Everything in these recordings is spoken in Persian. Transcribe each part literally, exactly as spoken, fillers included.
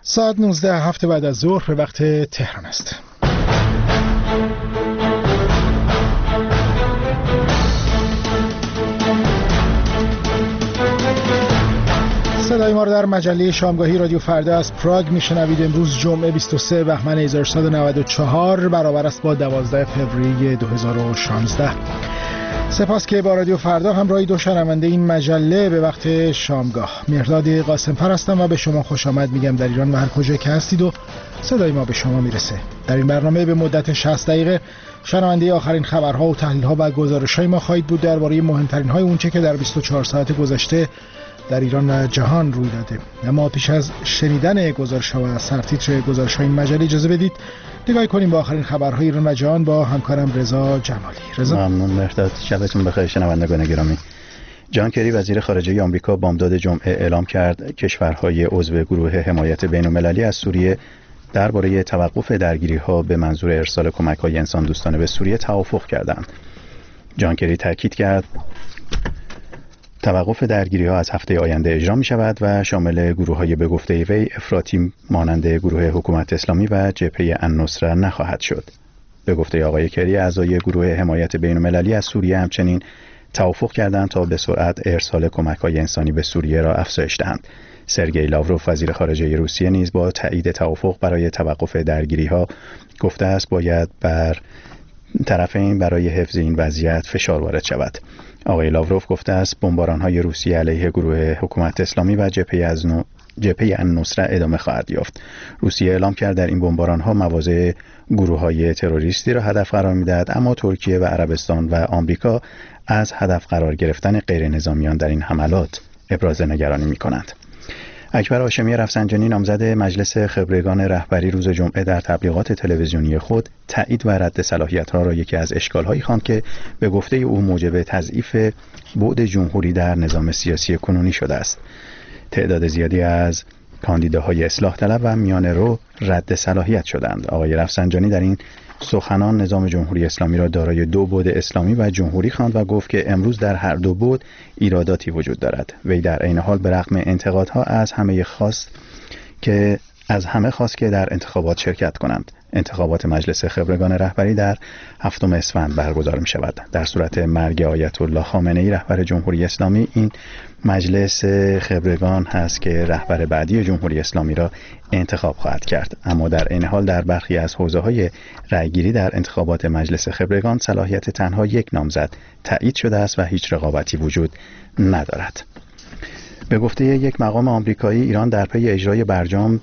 ساعت نوزده هفت بعد از ظهر به وقت تهران است. صدای ما را در مجله شامگاهی رادیو فردا از پراگ میشنوید. امروز جمعه بیست و سوم بهمن هزار و سیصد و نود و چهار برابر است با دوازده فوریه دو هزار و شانزده. سپاس که با رادیو فردا همراهی دو شنونده این مجله به وقت شامگاه. مهرداد قاسم‌فر هستم و به شما خوش آمد میگم در ایران و هر کجا که هستید و صدای ما به شما میرسه. در این برنامه به مدت شصت دقیقه شنونده آخرین خبرها و تحلیل‌ها و گزارش‌های ما خواهید بود درباره مهمترین های اونچه که در بیست و چهار ساعت گذشته در ایران و جهان روی داده. اما پیش از شنیدن گزارش‌ها و سرتیتر گزارش‌های این مجله اجازه بدید نگاهی کنیم با آخرین خبرهای ایران و جهان با همکارم رضا جمالی. رضا. ممنون مهرداد. شبتون بخیر شنوندگان گرامی. جان کری وزیر خارجه آمریکا بامداد جمعه اعلام کرد کشورهای عضو گروه حمایت بین‌المللی از سوریه درباره توقف درگیری‌ها به منظور ارسال کمک‌های انسان دوستانه به سوریه توافق کردند. جان کری تاکید کرد توقف درگیری‌ها از هفته آینده اجرا می‌شود و شامل گروه‌های به گفته وی افراطی مانند گروه حکومت اسلامی و جبهه النصره نخواهد شد. به گفته آقای کری اعضای گروه حمایت بین‌المللی از سوریه همچنین توافق کردند تا به سرعت ارسال کمک‌های انسانی به سوریه را افزایش دهند. سرگئی لاوروف وزیر خارجه روسیه نیز با تایید توافق برای توقف درگیری‌ها گفته است باید بر طرفین برای حفظ این وضعیت فشار وارد شود. آقای لاوروف گفته است بمباران‌های روسیه علیه گروه حکومت اسلامی و جبهه از نو... جبهه النصره ادامه خواهد یافت. روسیه اعلام کرد در این بمباران‌ها مواضع گروه‌های تروریستی را هدف قرار می‌دهد، اما ترکیه و عربستان و آمریکا از هدف قرار گرفتن غیر نظامیان در این حملات ابراز نگرانی می‌کنند. اکبر هاشمی رفسنجانی نامزد مجلس خبرگان رهبری روز جمعه در تبلیغات تلویزیونی خود تایید و رد صلاحیت‌ها را یکی از اشکال‌هایی خواند که به گفته او موجب تضعیف بعد جمهوری در نظام سیاسی کنونی شده است. تعداد زیادی از کاندیداهای اصلاح طلب و میانه رو رد صلاحیت شدند. آقای رفسنجانی در این سخنان نظام جمهوری اسلامی را دارای دو بعد اسلامی و جمهوری خواند و گفت که امروز در هر دو بعد ایراداتی وجود دارد. وی در عین حال به رغم انتقادها از همه خواست که از همه خواست که در انتخابات شرکت کنند. انتخابات مجلس خبرگان رهبری در هفتم اسفند برگزار می شود. در صورت مرگ آیت الله خامنه‌ای رهبر جمهوری اسلامی این مجلس خبرگان هست که رهبر بعدی جمهوری اسلامی را انتخاب خواهد کرد. اما در این حال در برخی از حوزه‌های رأیگیری در انتخابات مجلس خبرگان صلاحیت تنها یک نامزد تایید شده است و هیچ رقابتی وجود ندارد. به گفته یک مقام آمریکایی ایران در پی اجرای برجام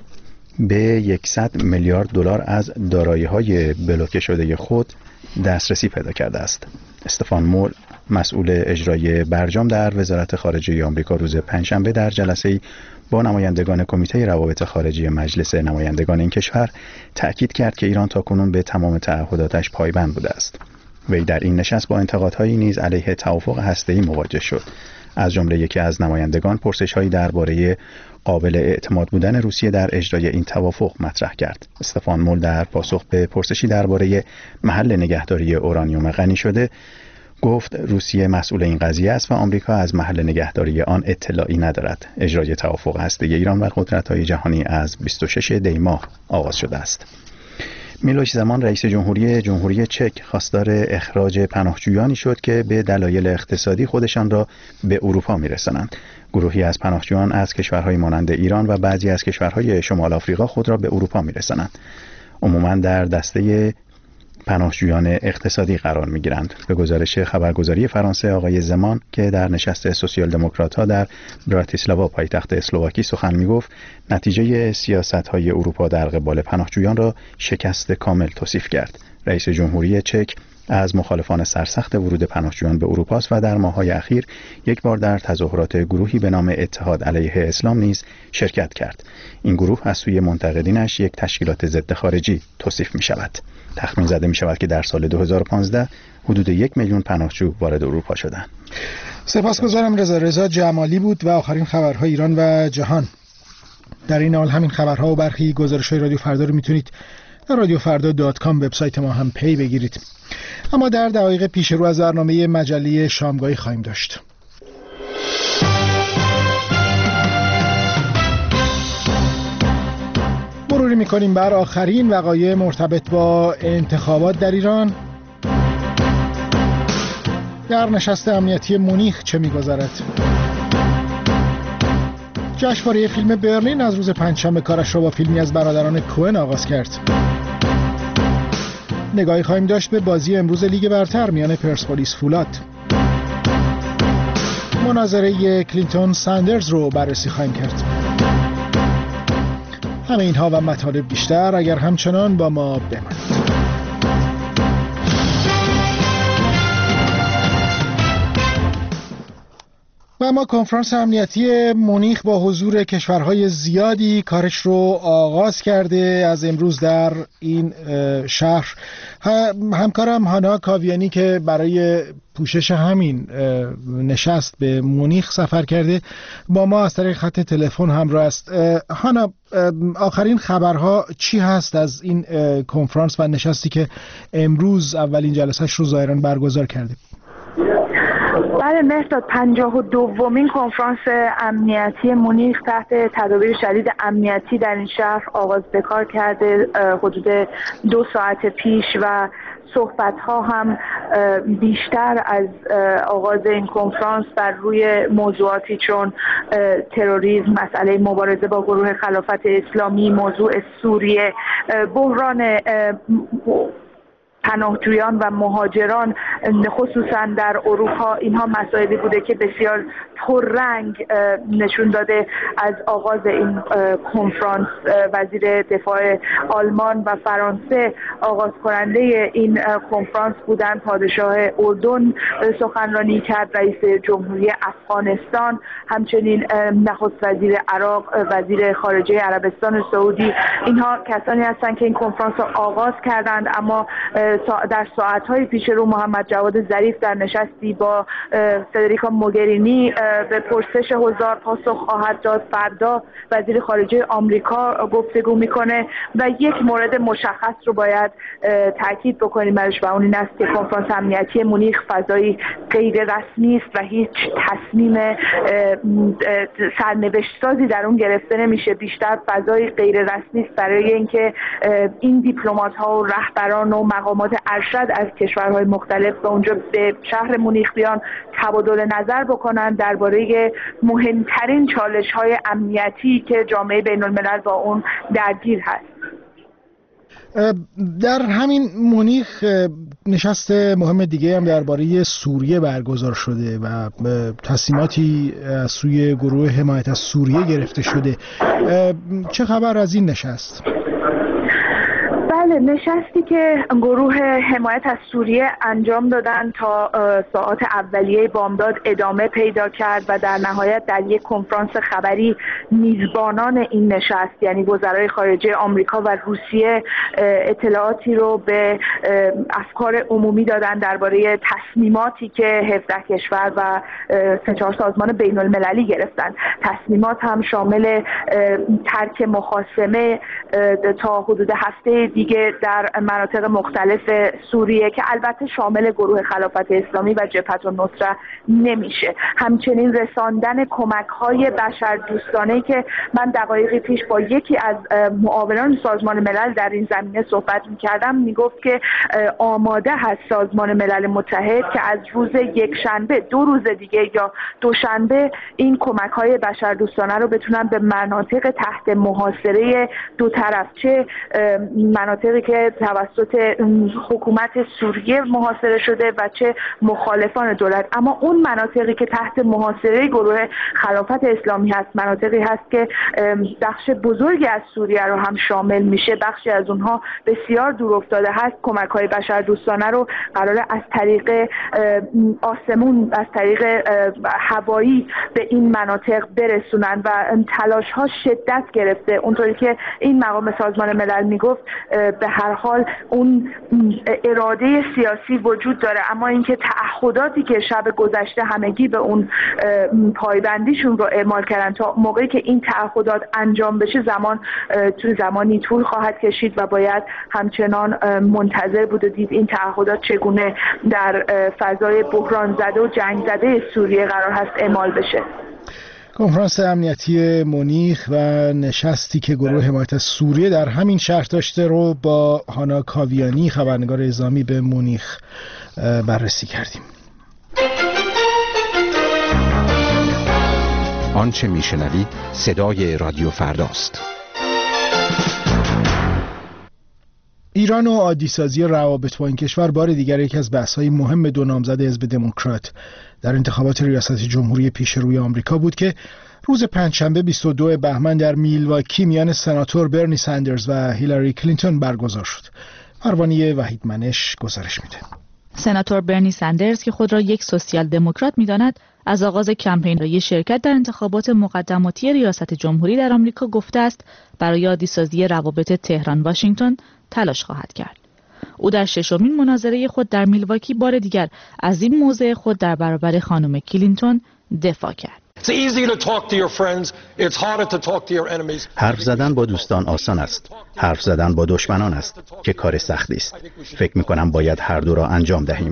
به صد میلیارد دلار از دارایی‌های بلوکه شده خود دسترسی پیدا کرده است. استفان مول مسئول اجرای برجام در وزارت خارجه آمریکا روز پنجشنبه در جلسه‌ای با نمایندگان کمیته روابط خارجی مجلس نمایندگان این کشور تأکید کرد که ایران تاکنون به تمام تعهداتش پایبند بوده است. وی در این نشست با انتقادهایی نیز علیه توافق هسته‌ای مواجه شد. از جمله یکی از نمایندگان پرسش‌هایی درباره قابل اعتماد بودن روسیه در اجرای این توافق مطرح کرد. استفان مول در پاسخ به پرسشی درباره محل نگهداری اورانیوم غنی شده گفت روسیه مسئول این قضیه است و آمریکا از محل نگهداری آن اطلاعی ندارد. اجرای توافق هسته‌ای ایران و قدرت‌های جهانی از بیست و شش دی ماه آغاز شده است. میلوش زمان رئیس جمهوری جمهوری چک خواستار اخراج پناهجویانی شد که به دلایل اقتصادی خودشان را به اروپا می‌رسانند. گروهی از پناهجویان از کشورهای مانند ایران و بعضی از کشورهای شمال آفریقا خود را به اروپا می‌رسانند. عموماً در دسته پناهجویان اقتصادی قرار می‌گیرند. به گزارش خبرگزاری فرانسه آقای زمان که در نشست سوسیال دموکرات‌ها در براتیسلاوا پایتخت اسلواکی سخن می‌گفت، نتیجه سیاست‌های اروپا در قبال پناهجویان را شکست کامل توصیف کرد. رئیس جمهوری چک از مخالفان سرسخت ورود پناهجویان به اروپا است و در ماه‌های اخیر یک بار در تظاهرات گروهی به نام اتحاد علیه اسلام نیز شرکت کرد. این گروه از سوی منتقدینش یک تشکیلات ضد خارجی توصیف می‌شود. تخمین زده می شود که در سال دو هزار و پانزده حدود یک میلیون پناهجو وارد اروپا شدند. سپاسگزارم رضا. رضا جمالی بود و آخرین خبرهای ایران و جهان. در این حال همین خبرها و برخی گزارش‌های رادیو فردا رو میتونید در رادیو فردا دات کام وبسایت ما هم پی بگیرید. اما در دقایق پیش رو از برنامه مجله شامگاهی خواهیم داشت. می‌کنیم بر آخرین وقایع مرتبط با انتخابات در ایران. در نشست امنیتی مونیخ چه می‌گذرد؟ جشنواره فیلم برلین از روز پنجشنبه کارش را با فیلمی از برادران کوئن آغاز کرد. نگاهی خواهیم داشت به بازی امروز لیگ برتر میان پرسپولیس فولاد. مناظره کلینتون ساندرز رو بررسی خواهیم کرد. همه اینها و مطالب بیشتر اگر همچنان با ما بمانید. و اما کنفرانس امنیتی مونیخ با حضور کشورهای زیادی کارش رو آغاز کرده. از امروز در این شهر همکارم هانا کاویانی که برای پوشش همین نشست به مونیخ سفر کرده با ما از طریق خط تلفن همراه است. هانا، آخرین خبرها چی هست از این کنفرانس و نشستی که امروز اولین جلسه‌اش رو ظاهراً برگزار کرده؟ بله مهرداد، پنجاه و دومین کنفرانس امنیتی مونیخ تحت تدابیر شدید امنیتی در این شهر آغاز به کار کرده حدود دو ساعت پیش و صحبت ها هم بیشتر از آغاز این کنفرانس بر روی موضوعاتی چون تروریسم، مسئله مبارزه با گروه خلافت اسلامی، موضوع سوریه، بحران پناهجویان و مهاجران خصوصا در اروپا، اینها مسائلی بوده که بسیار پررنگ نشون داده. از آغاز این کنفرانس وزیر دفاع آلمان و فرانسه آغاز کننده این کنفرانس بودند. پادشاه اردن سخنرانی کرد، رئیس جمهوری افغانستان، همچنین نخست وزیر عراق، وزیر خارجه عربستان سعودی. اینها کسانی هستند که این کنفرانس را آغاز کردند. اما در ساعت‌های پیش رو محمد جواد ظریف در نشستی با فدریکا موگرینی به پرسش حضار پاسخ خواهد داد. فردا وزیر خارجه آمریکا گفتگو میکنه و یک مورد مشخص رو باید تاکید بکنیم برش و اون این است که کنفرانس امنیتی مونیخ فضایی غیر رسمی است و هیچ تصمیم سرنوشت سازی در اون گرفته نمیشه. بیشتر فضای غیر رسمی است برای اینکه این دیپلمات ها و رهبران و مقامات ارشد از کشورهای مختلف به اونجا به شهر مونیخ بیان، تبادل نظر بکنن درباره مهمترین چالش‌های امنیتی که جامعه بین‌الملل با اون درگیر هست. در همین مونیخ نشست مهم دیگه هم درباره سوریه برگزار شده و تصمیماتی از سوی گروه حمایت از سوریه گرفته شده. چه خبر از این نشست؟ بله، نشستی که گروه حمایت از سوریه انجام دادن تا ساعات اولیه بامداد ادامه پیدا کرد و در نهایت در یک کنفرانس خبری میزبانان این نشست یعنی وزرای خارجه آمریکا و روسیه اطلاعاتی رو به افکار عمومی دادن درباره تصمیماتی که هفده کشور و سه چهار سازمان بین المللی گرفتن. تصمیمات هم شامل ترک مخاصمه تا حدود هفته دیگه در مناطق مختلف سوریه که البته شامل گروه خلافت اسلامی و جبهة النصره نمیشه. همچنین رساندن کمک‌های بشردوستانه‌ای که من دقایقی پیش با یکی از معاونان سازمان ملل در این زمینه صحبت می‌کردم، میگفت که آماده هست سازمان ملل متحد که از روز یکشنبه دو روز دیگه یا دوشنبه این کمک‌های بشردوستانه رو بتونن به مناطق تحت محاصره دو طرف، چه مناطقی که توسط حکومت سوریه محاصره شده و چه مخالفان دولت، اما اون مناطقی که تحت محاصره گروه خلافت اسلامی هست مناطقی هست که بخش بزرگی از سوریه رو هم شامل میشه، بخشی از اونها بسیار دور افتاده هست. کمک‌های بشردوستانه رو قراره از طریق آسمون، از طریق هوایی به این مناطق برسونن و تلاش‌ها شدت گرفته. اونطوری که این مقام سازمان ملل میگفت به هر حال اون اراده سیاسی وجود داره، اما اینکه تعهداتی که شب گذشته همگی به اون پایبندیشون رو اعمال کردن تا موقعی که این تعهدات انجام بشه زمان تو زمانی طول خواهد کشید و باید همچنان منتظر بود و دید این تعهدات چگونه در فضای بحران زده و جنگ زده سوریه قرار هست اعمال بشه. کنفرانس امنیتی مونیخ و نشستی که گروه حمایت از سوریه در همین شهر داشته رو با هانا کاویانی خبرنگار اعزامی به مونیخ بررسی کردیم. آنچه میشنوید صدای رادیو فرداست. ایران و عادی‌سازی روابط با این کشور بار دیگر یکی از بحث‌های مهم دو نامزد حزب دموکرات در انتخابات ریاست جمهوری پیش روی آمریکا بود که روز پنجشنبه بیست و دو بهمن در میلواکی میان سناتور برنی سندرز و هیلاری کلینتون برگزار شد. پروانه وحیدمنش گزارش میده. سناتور برنی سندرز که خود را یک سوسیال دموکرات می‌داند، از آغاز کمپین برای شرکت در انتخابات مقدماتی ریاست جمهوری در آمریکا گفته است برای عادی‌سازی روابط تهران واشنگتن تلاش خواهد کرد. او در ششمین مناظره خود در میلواکی بار دیگر از این موضع خود در برابر خانم کلینتون دفاع کرد. حرف زدن با دوستان آسان است. حرف زدن با دشمنان است که کار سختی است. فکر می‌کنم باید هر دو را انجام دهیم.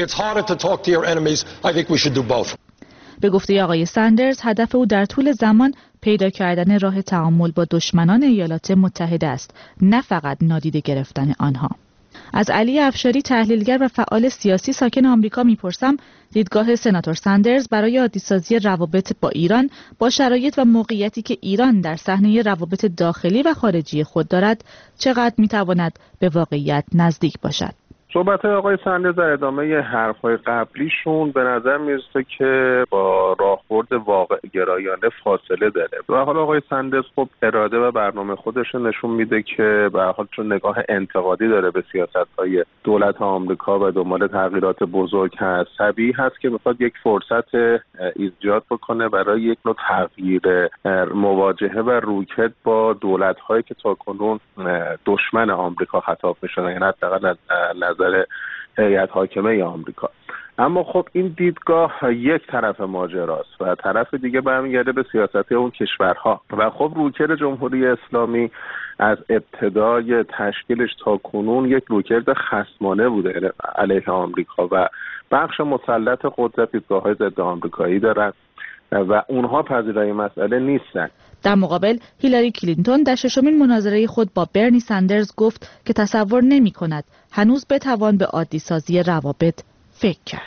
به گفته آقای سندرز، هدف او در طول زمان پیدا کردن راه تعامل با دشمنان ایالات متحده است، نه فقط نادیده گرفتن آنها. از علی افشاری، تحلیلگر و فعال سیاسی ساکن آمریکا میپرسم دیدگاه سناتور سندرز برای عادی‌سازی روابط با ایران با شرایط و موقعیتی که ایران در صحنه روابط داخلی و خارجی خود دارد چقدر میتواند به واقعیت نزدیک باشد. صحبت آقای سندرز در ادامه حرف‌های قبلیشون به نظر میرسه که با راهبرد واقع گرایانه فاصله داره. و حالا آقای سندرز خب اراده و برنامه خودش نشون میده که به هر حال چون نگاه انتقادی داره به سیاست‌های دولت آمریکا و دنبال تغییرات بزرگ هست، طبیعی هست که میخواد یک فرصت ایجاد بکنه برای یک نوع تغییر مواجهه و رویکرد با دولت‌هایی که تاکنون دشمن آمریکا خطاب میشدن، یعنی حداقل از نظر هیئت حاکمه آمریکا. اما خب این دیدگاه یک طرف ماجراست و طرف دیگه برمیگرده به سیاست اون کشورها و خب رویکرد جمهوری اسلامی از ابتدای تشکیلش تا کنون یک رویکرد خصمانه بوده علیه آمریکا و بخش مسلط قدرت دیدگاه‌های ضد آمریکایی دارن و اونها پذیرای مسئله نیستن. در مقابل هیلاری کلینتون در ششمین مناظره خود با برنی سندرز گفت که تصور نمی کند هنوز بتوان به عادی‌سازی روابط فکر کرد.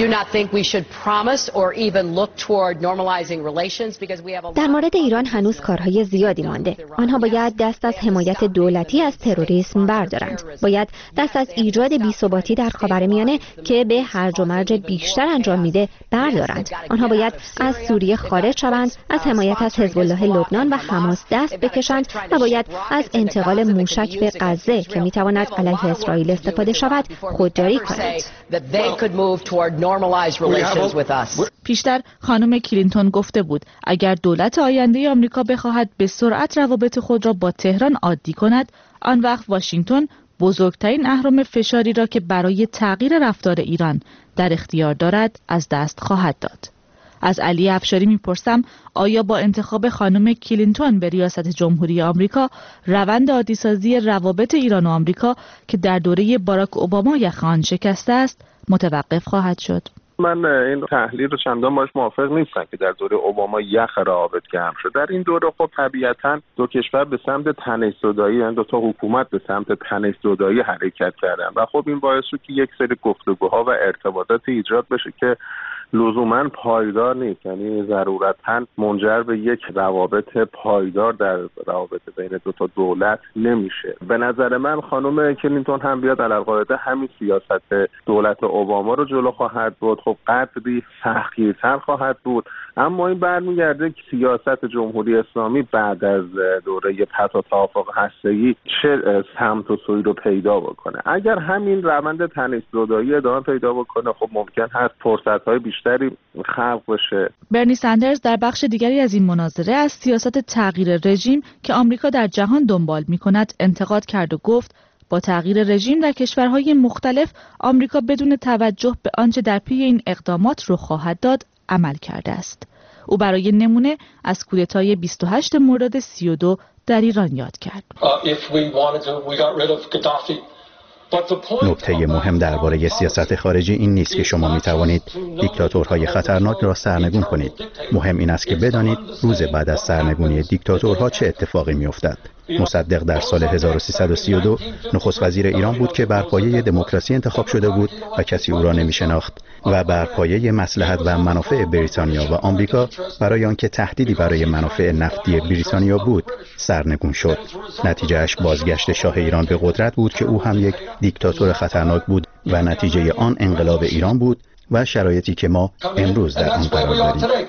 در مورد ایران هنوز کارهای زیادی مانده. آنها باید دست از حمایت دولتی از تروریسم بردارند. باید دست از ایجاد بی‌ثباتی در خاورمیانه که به هرج و مرج بیشتر انجام میده بردارند. آنها باید از سوریه خارج شوند، از حمایت از حزب الله لبنان و حماس دست بکشند و باید از انتقال موشک به غزه که میتواند علیه اسرائیل استفاده شود خودداری کنند. پیشتر خانم کلینتون گفته بود اگر دولت آینده آمریکا بخواهد به سرعت روابط خود را با تهران عادی کند، آن وقت واشنگتن بزرگترین اهرم فشاری را که برای تغییر رفتار ایران در اختیار دارد از دست خواهد داد. از علی افشاری میپرسم آیا با انتخاب خانم کلینتون به ریاست جمهوری آمریکا روند عادی‌سازی روابط ایران و آمریکا که در دوره باراک اوباما یخ آن شکسته است متوقف خواهد شد؟ من این تحلیل رو چندان باش موافق نیستم که در دوره اوباما یخ روابط گرم شد. در این دوره خب طبیعتاً دو کشور به سمت تنش زدایی، یعنی دو تا حکومت به سمت تنش زدایی حرکت کردن و خب این باعث شد که یک سری گفتگوها و ارتباطات ایجاد بشه که لزوماً پایدار نیست، یعنی ضرورتاً منجر به یک روابط پایدار در روابط بین دو تا دولت نمیشه. به نظر من خانم کلینتون هم بیاد علی‌القاعده همین سیاست دولت اوباما رو جلو خواهد بود، خب قدری سختگیرتر خواهد بود، اما این برمیگرده که سیاست جمهوری اسلامی بعد از دوره پس از توافق هسته‌ای چه سمت و سوی رو پیدا بکنه. اگر همین روند تنش زدایی ادامه پیدا بکنه خب ممکن هست فرصت‌های بیشتری خلق بشه. برنی سندرز در بخش دیگری از این مناظره از سیاست تغییر رژیم که آمریکا در جهان دنبال می‌کند انتقاد کرد و گفت با تغییر رژیم در کشورهای مختلف آمریکا بدون توجه به آنچه در پی این اقدامات رخ خواهد داد عمل کرده است. او برای نمونه از کودتای بیست و هشت مرداد سی و دو در ایران یاد کرد. نکته مهم درباره سیاست خارجی این نیست که شما می توانید دیکتاتورهای خطرناک را سرنگون کنید. مهم این است که بدانید روز بعد از سرنگونی دیکتاتورها چه اتفاقی می افتد. مصدق در سال هزار و سیصد و سی و دو نخست وزیر ایران بود که بر پایه دموکراسی انتخاب شده بود و کسی او را نمی شناخت و بر پایه مصلحت و منافع بریتانیا و آمریکا برای آنکه تهدیدی برای منافع نفتی بریتانیا بود سرنگون شد. نتیجهش بازگشت شاه ایران به قدرت بود که او هم یک دیکتاتور خطرناک بود و نتیجه آن انقلاب ایران بود و شرایطی که ما امروز در آن قرار داریم.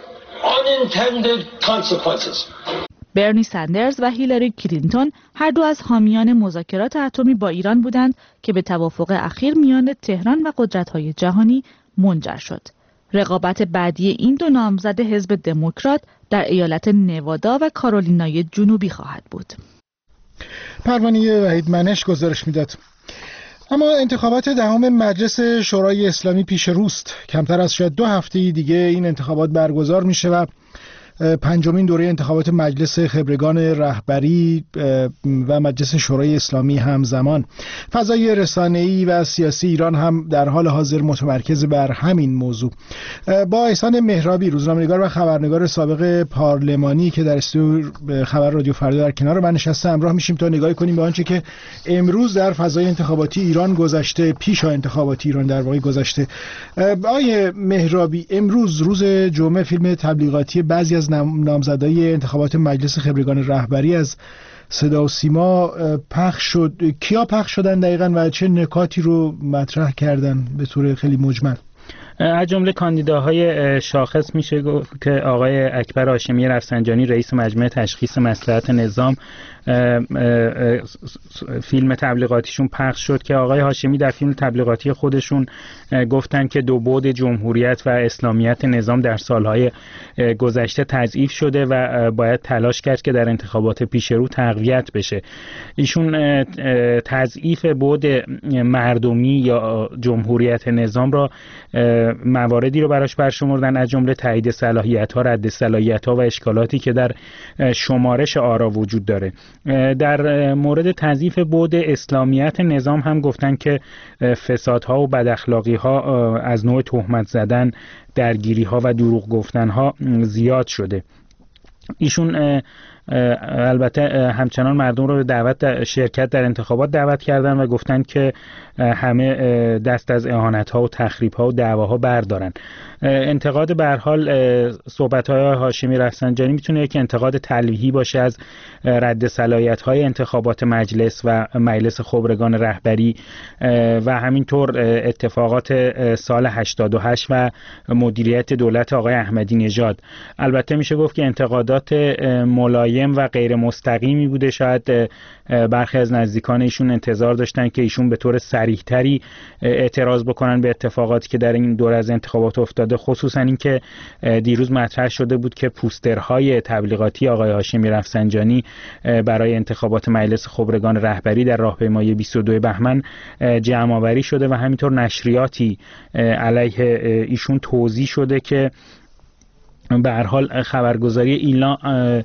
برنی سندرز و هیلاری کلینتون هر دو از حامیان مذاکرات اتمی با ایران بودند که به توافق اخیر میان تهران و قدرت‌های جهانی منجر شد. رقابت بعدی این دو نامزد حزب دموکرات در ایالت نوادا و کارولینای جنوبی خواهد بود. پروانه وحید منش گزارش میداد. اما انتخابات دهم مجلس شورای اسلامی پیش روست. کمتر از شاید دو هفته دیگه این انتخابات برگزار میشه و پنجمین دوره انتخابات مجلس خبرگان رهبری و مجلس شورای اسلامی همزمان. فضای رسانه‌ای و سیاسی ایران هم در حال حاضر متمرکز بر همین موضوع. با احسان مهرابی، روزنامه‌نگار و خبرنگار سابق پارلمانی که در استودیو خبر رادیو فردا در کنار من نشسته، همراه میشیم تا نگاهی کنیم به آنچه که امروز در فضای انتخاباتی ایران گذشته، پیش از انتخاباتی ایران در واقع گذشته. آقای مهرابی، امروز روز جمعه فیلم تبلیغاتی بعضی از نامزدای انتخابات مجلس خبرگان رهبری از صدا و سیما پخش شد. کیا پخش شدن دقیقاً و چه نکاتی رو مطرح کردن به طور خیلی مجمل؟ از جمله کاندیداهای شاخص میشه گفت که آقای اکبر هاشمی رفسنجانی رئیس مجمع تشخیص مصلحت نظام فیلم تبلیغاتیشون پخش شد که آقای هاشمی در فیلم تبلیغاتی خودشون گفتن که دو بعد جمهوریت و اسلامیت نظام در سالهای گذشته تضعیف شده و باید تلاش کرد که در انتخابات پیش رو تقویت بشه. ایشون تضعیف بعد مردمی یا جمهوریت نظام را مواردی رو براش برشمردن، از جمله تایید صلاحیت‌ها، رد صلاحیت‌ها و اشکالاتی که در شمارش آرا وجود داره. در مورد تضعیف بعد اسلامیت نظام هم گفتن که فسادها و بداخلاقی‌ها از نوع تهمت زدن، درگیری‌ها و دروغ گفتن‌ها زیاد شده. ایشون البته همچنان مردم رو به دعوت شرکت در انتخابات دعوت کردن و گفتن که همه دست از اهانت‌ها و تخریب‌ها و دعواها بردارن. انتقاد به هر حال صحبت‌های هاشمی رفسنجانی میتونه یک انتقاد تلویحی باشه از رد صلاحیت‌های انتخابات مجلس و مجلس خبرگان رهبری و همینطور اتفاقات سال هشتاد و هشت و مدیریت دولت آقای احمدی نژاد. البته میشه گفت که انتقادات ملایم و غیر مستقیمی بوده. شاید برخی از نزدیکان ایشون انتظار داشتن که ایشون به طور صریح‌تری اعتراض بکنن به اتفاقاتی که در این دوره از انتخابات افتاده، خصوصا اینکه دیروز مطرح شده بود که پوسترهای تبلیغاتی آقای هاشمی رفسنجانی برای انتخابات مجلس خبرگان رهبری در راهپیمایی بیست و دو بهمن جمع‌آوری شده و همینطور نشریاتی علیه ایشون توزیع شده که به هر حال خبرگزاری اینا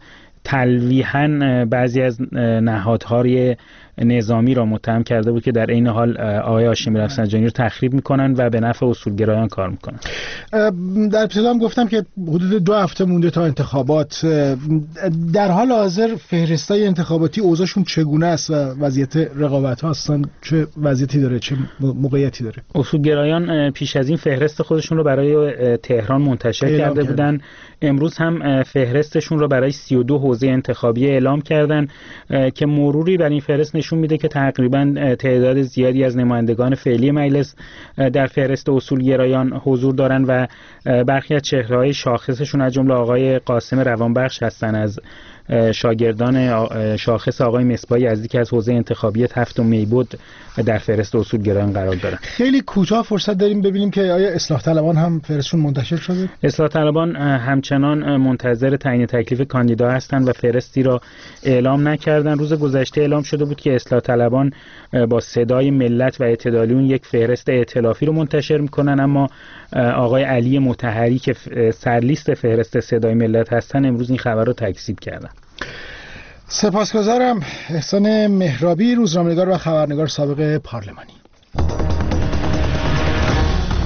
تلویحاً بعضی از نهادهای نظامی را متهم کرده بود که در این حال آقای هاشمی رفسنجانی رو تخریب میکنن و به نفع اصولگرایان کار میکنن. در ابتدا هم گفتم که حدود دو هفته مونده تا انتخابات. در حال حاضر فهرستای انتخاباتی اوضاعشون چگونه است و وضعیت رقابت ها هستن چه وضعیتی داره، چه موقعیتی داره؟ اصولگرایان پیش از این فهرست خودشون رو برای تهران منتشر کرده بودن. امروز هم فهرستشون رو برای سی و دو حوزه انتخابی اعلام کردن که مروری بر این فهرست نشون میده که تقریبا تعداد زیادی از نمایندگان فعلی مجلس در فهرست اصولگرایان حضور دارن و برخی از چهره‌های شاخصشون از جمله آقای قاسم روانبخش هستن، از شاگردان شاخص آقای مصباحی یزدی که از حوزه انتخابی هفتم می بود در فهرست اصولگرایان قرار دارن. خیلی کوتاه فرصت داریم ببینیم که آیا اصلاح طلبان هم فهرستشون منتشر شده؟ اصلاح طلبان همچنان منتظر تعیین تکلیف کاندیدا هستند و فهرستی را اعلام نکردن. روز گذشته اعلام شده بود که اصلاح طلبان با صدای ملت و اعتدالیون یک فهرست ائتلافی رو منتشر میکنن، اما آقای علی مطهری که سرلیست فهرست صدای ملت هستن امروز این خبر رو تکذیب کردن. سپاسگزارم. احسان مهرابی، روزنامه‌نگار و خبرنگار سابق پارلمانی.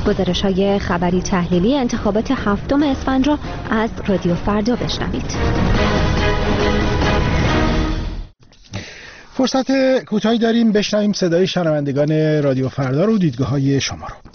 گزارش‌های خبری تحلیلی انتخابات هفتم اسفند را از رادیو فردا بشنوید. فرصت کوتاهی داریم بشنویم صدای شنوندگان رادیو فردا رو، دیدگاه‌های شما رو.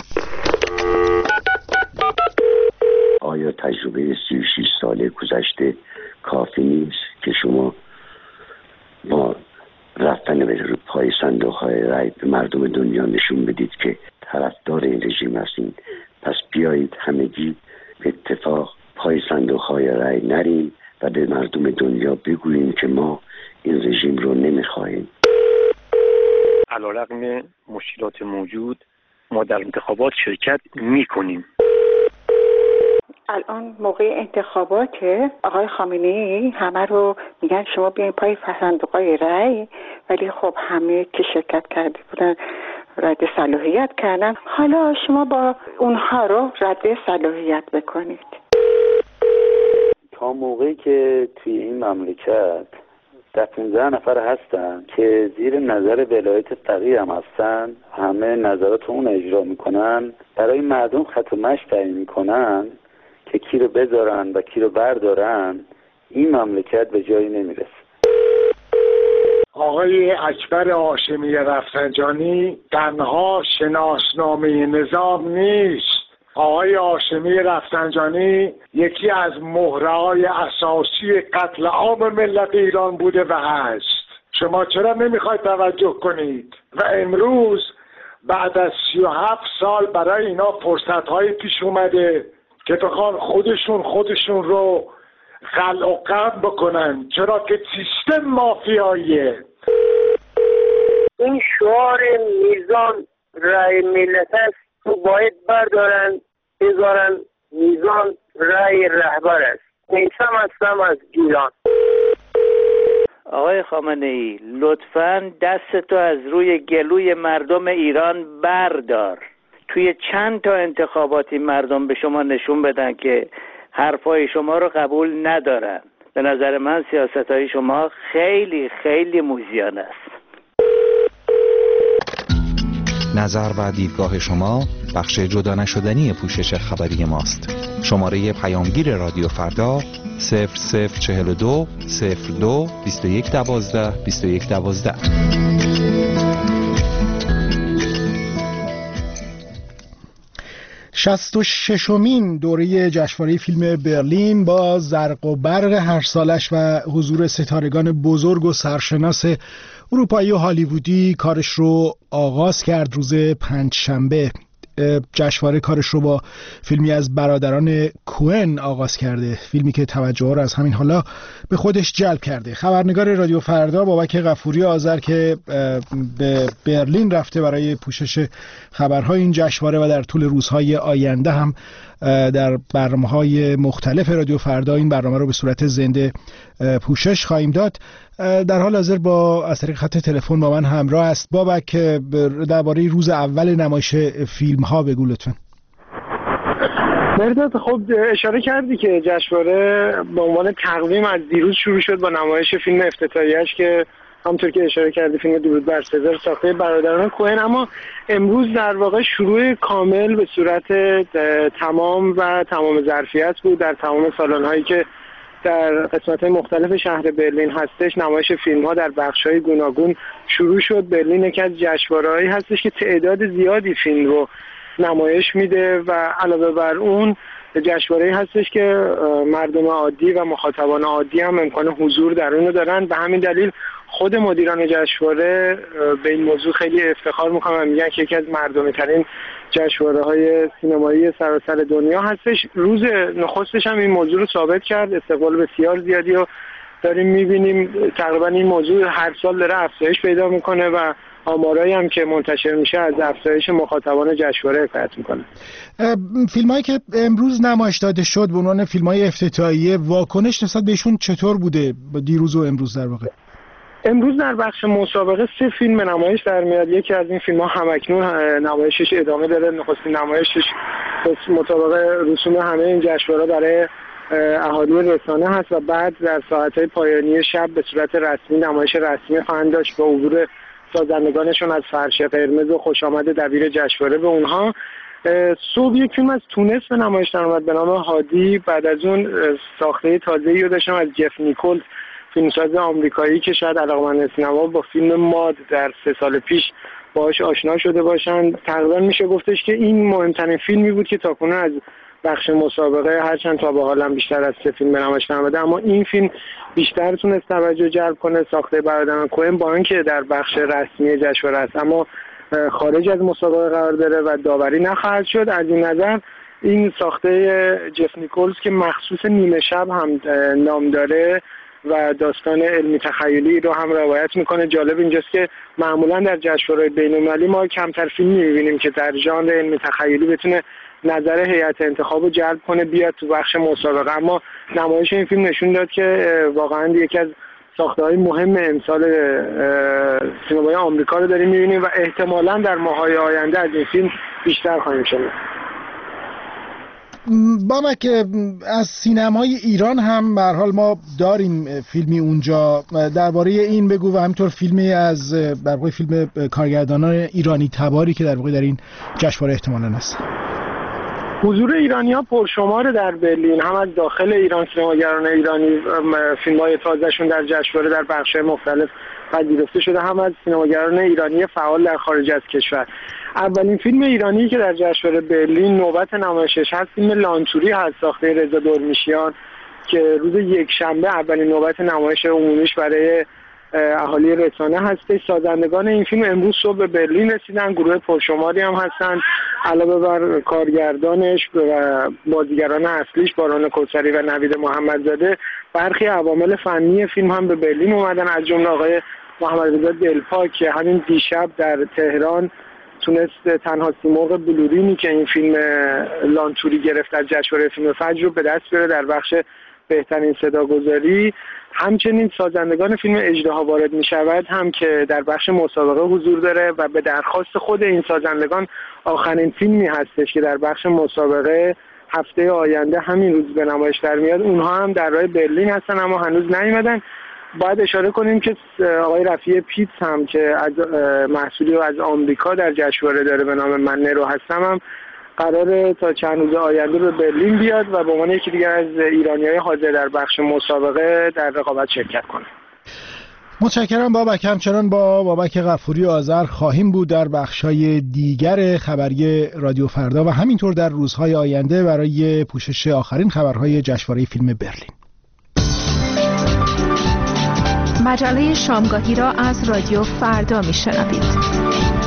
آیا تجربه سی و شش ساله گذشته کافی نیست که شما با رفتن به پای صندوق‌های رای به مردم دنیا نشون بدید که طرفدار این رژیم هستین؟ پس بیایید همگی به اتفاق پای صندوق‌های رای نریم و به مردم دنیا بگوییم که ما این رژیم رو نمیخواهیم. علیرغم مشکلات موجود ما در انتخابات شرکت میکنیم. الان موقع انتخاباته، آقای خامنه‌ای همه رو میگن شما بیاین پای صندوق‌های رای، ولی خب همه که شرکت کرده بودن رد صلاحیت کردن. حالا شما با اونها رو رد صلاحیت بکنید. تا موقعی که توی این مملکت ده پونزده نفر هستن که زیر نظر ولایت فقیه هم هستن، همه نظرات اون اجرا میکنن، برای مردم خط و مشی تعیین میکنن که کی رو بذارن و کی رو بردارن، این مملکت به جایی نمیرسه. آقای اکبر هاشمی رفسنجانی تنها شناسنامه نظام نیست. آقای هاشمی رفسنجانی یکی از مهره‌های اساسی قتل عام ملت ایران بوده و هست. شما چرا نمیخواید توجه کنید؟ و امروز بعد از سی و هفت سال برای اینا فرصت‌های پیش اومده که بخوان خودشون خودشون رو خلع و قم بکنن، چرا که سیستم مافیاییه. این شعار میزان رای ملت است، تو باید بردارن بذارن میزان رای رهبر است. میسم هستم از گیلان. آقای خامنه‌ای لطفاً دستتو از روی گلوی مردم ایران بردار. توی چند تا انتخاباتی مردم به شما نشون بدن که حرفای شما رو قبول ندارن. به نظر من سیاستهای شما خیلی خیلی موزیانه است. نظر و دیدگاه شما بخش جدا نشدنی پوشش خبری ماست. شماره پیامگیر رادیو فردا صفر صفر چهل و دو صفر دو بیست و یک دوازده بیست و یک دوازده. شصت و ششمین دوره جشنواره فیلم برلین با زرق و برق هر سالش و حضور ستارگان بزرگ و سرشناس اروپایی و هالیوودی کارش رو آغاز کرد. روز پنجشنبه جشنواره کارش رو با فیلمی از برادران کوئن آغاز کرده، فیلمی که توجه رو از همین حالا به خودش جلب کرده. خبرنگار رادیو فردا بابک غفوری آذر که به برلین رفته برای پوشش خبرهای این جشنواره و در طول روزهای آینده هم در برنامه‌های مختلف رادیو فردا این برنامه رو به صورت زنده پوشش خواهیم داد. در حال حاضر با از طریق خط تلفن با من همراه است. بابک درباره روز اول نمایش فیلم ها بگو لطفاً. مرداد خب اشاره کردی که جشنواره به عنوان تقویم از دیروز شروع شد با نمایش فیلم افتتاحیه‌اش که همونطور که اشاره کردی فیلم درود بر سزار ساخته برادران کوئن، اما امروز در واقع شروع کامل به صورت تمام و تمام ظرفیت بود. در تمام سالن‌هایی که در قسمت‌های مختلف شهر برلین هستش نمایش فیلم‌ها در بخش‌های گوناگون شروع شد. برلین یکی از جشنواره‌هایی هستش که تعداد زیادی فیلم رو نمایش میده و علاوه بر اون جشنواره‌ای هستش که مردم عادی و مخاطبان عادی هم امکان حضور در اون رو دارن. به همین دلیل خود مدیران جشنواره به این موضوع خیلی افتخار میکنن و میگن که یکی از مردمی ترین جشنواره‌های سینمایی سراسر دنیا هستش. روز نخستش هم این موضوع رو ثابت کرد، استقبال بسیار زیادی رو داریم میبینیم. تقریبا این موضوع هر سال داره افزایش پیدا میکنه و آمارایی هم که منتشر میشه از افزایش مخاطبان جشنواره حکایت میکنه. فیلمایی که امروز نمایش داده شد به عنوان فیلمای افتتاحیه، واکنش نسبت بهشون چطور بوده دیروز و امروز در واقع؟ امروز در بخش مسابقه سه فیلم نمایش در میاد. یکی از این فیلم ها همکنون نمایشش ادامه داره. نخستین نمایشش مطابق رسوم همه این جشنواره برای اهالی رسانه هست و بعد در ساعت‌های پایانی شب به صورت رسمی نمایش رسمی خواهند داشت با عبور سازندگانشون از فرش قرمز و خوش آمد دبیر جشنواره به اونها. صبح یک فیلم از تونس به نمایش در اومد به نام هادی. بعد از اون ساخته تازه‌ای رو داشتم از جف نیکولز، فیلمساز آمریکایی که شاید علاقه‌مند سینما با فیلم ماد در سه سال پیش باهاش آشنا شده باشن. تقریبا میشه گفتش که این مهمترین فیلمی بود که تاکنون از بخش مسابقه، هرچند تا به حالا بیشتر از سه فیلم به نمایش درآمده، اما این فیلم بیشتر تونست توجه جلب کنه. ساخته برادران کوئن با اینکه در بخش رسمی جشنواره است اما خارج از مسابقه قرار داره و داوری نخواهد شد. از این نظر این ساخته جف نیکولز که مخصوص نیمه شب هم نام داره و داستان علمی تخیلی رو هم روایت میکنه. جالب اینجاست که معمولا در جشنواره بین‌المللی ما کمتر فیلمی میبینیم که در ژانر علمی تخیلی بتونه نظر هیئت انتخاب رو جلب کنه بیاد تو بخش مسابقه، اما نمایش این فیلم نشون داد که واقعا یکی از ساخته‌های مهم امسال سینمای آمریکا رو داریم می‌بینیم و احتمالاً در ماه‌های آینده از این فیلم بیشتر خواهیم شنید. بامک، از سینمای ایران هم به هر حال ما داریم فیلمی اونجا، درباره این بگو و همینطور فیلمی از در واقع فیلم کارگردانان ایرانی تباری که در واقع در این جشنواره احتمالاً هست. حضور ایرانی‌ها پرشمار در برلین، هم از داخل ایران سینماگران ایرانی فیلم‌های تازه‌شون در جشنواره در بخش‌های مختلف پذیرفته شده، هم از سینماگران ایرانی فعال در خارج از کشور. اولین فیلم ایرانی که در جشنواره برلین نوبت نمایشش هست فیلم لانتوری هست، ساخته رضا دورمیشیان که روز یکشنبه اولین نوبت نمایش عمومیش برای اهالی رسانه هستش. سازندگان این فیلم امروز صبح به برلین رسیدن، گروه پرشماری هم هستن، علاوه بر کارگردانش و بازیگران اصلیش باران کوثری و نوید محمدزاده، برخی عوامل فنی فیلم هم به برلین اومدن، از جمله آقای محمدرضا دلپاک که همین دیشب در تهران تونست تنها سیمرغ بلورینی که این فیلم لانتوری گرفت از جشنواره فیلم فجر رو به دست بیاره در بخش بهترین صداگذاری. همچنین سازندگان فیلم اژدها وارد می شود هم که در بخش مسابقه حضور داره و به درخواست خود این سازندگان آخرین فیلمی هستش که در بخش مسابقه هفته آینده همین روز به نمایش در میاد. اونها هم در راه برلین هستن اما هنوز نیومدن. باید اشاره کنیم که آقای رفیع پیتز هم که از محصولی رو از آمریکا در جشنواره داره به نام من نرو هستم هم قراره تا چند روز آینده به برلین بیاد و به عنوان یکی دیگر از ایرانی‌های حاضر در بخش مسابقه در رقابت شرکت کنه. متشکرم بابک. همچنان با بابک غفوری آذر خواهیم بود در بخش‌های دیگر خبری رادیو فردا و همینطور در روزهای آینده برای پوشش آخرین خبرهای جشنواره فیلم برلین. مجله شامگاهی را از رادیو فردا میشنوید.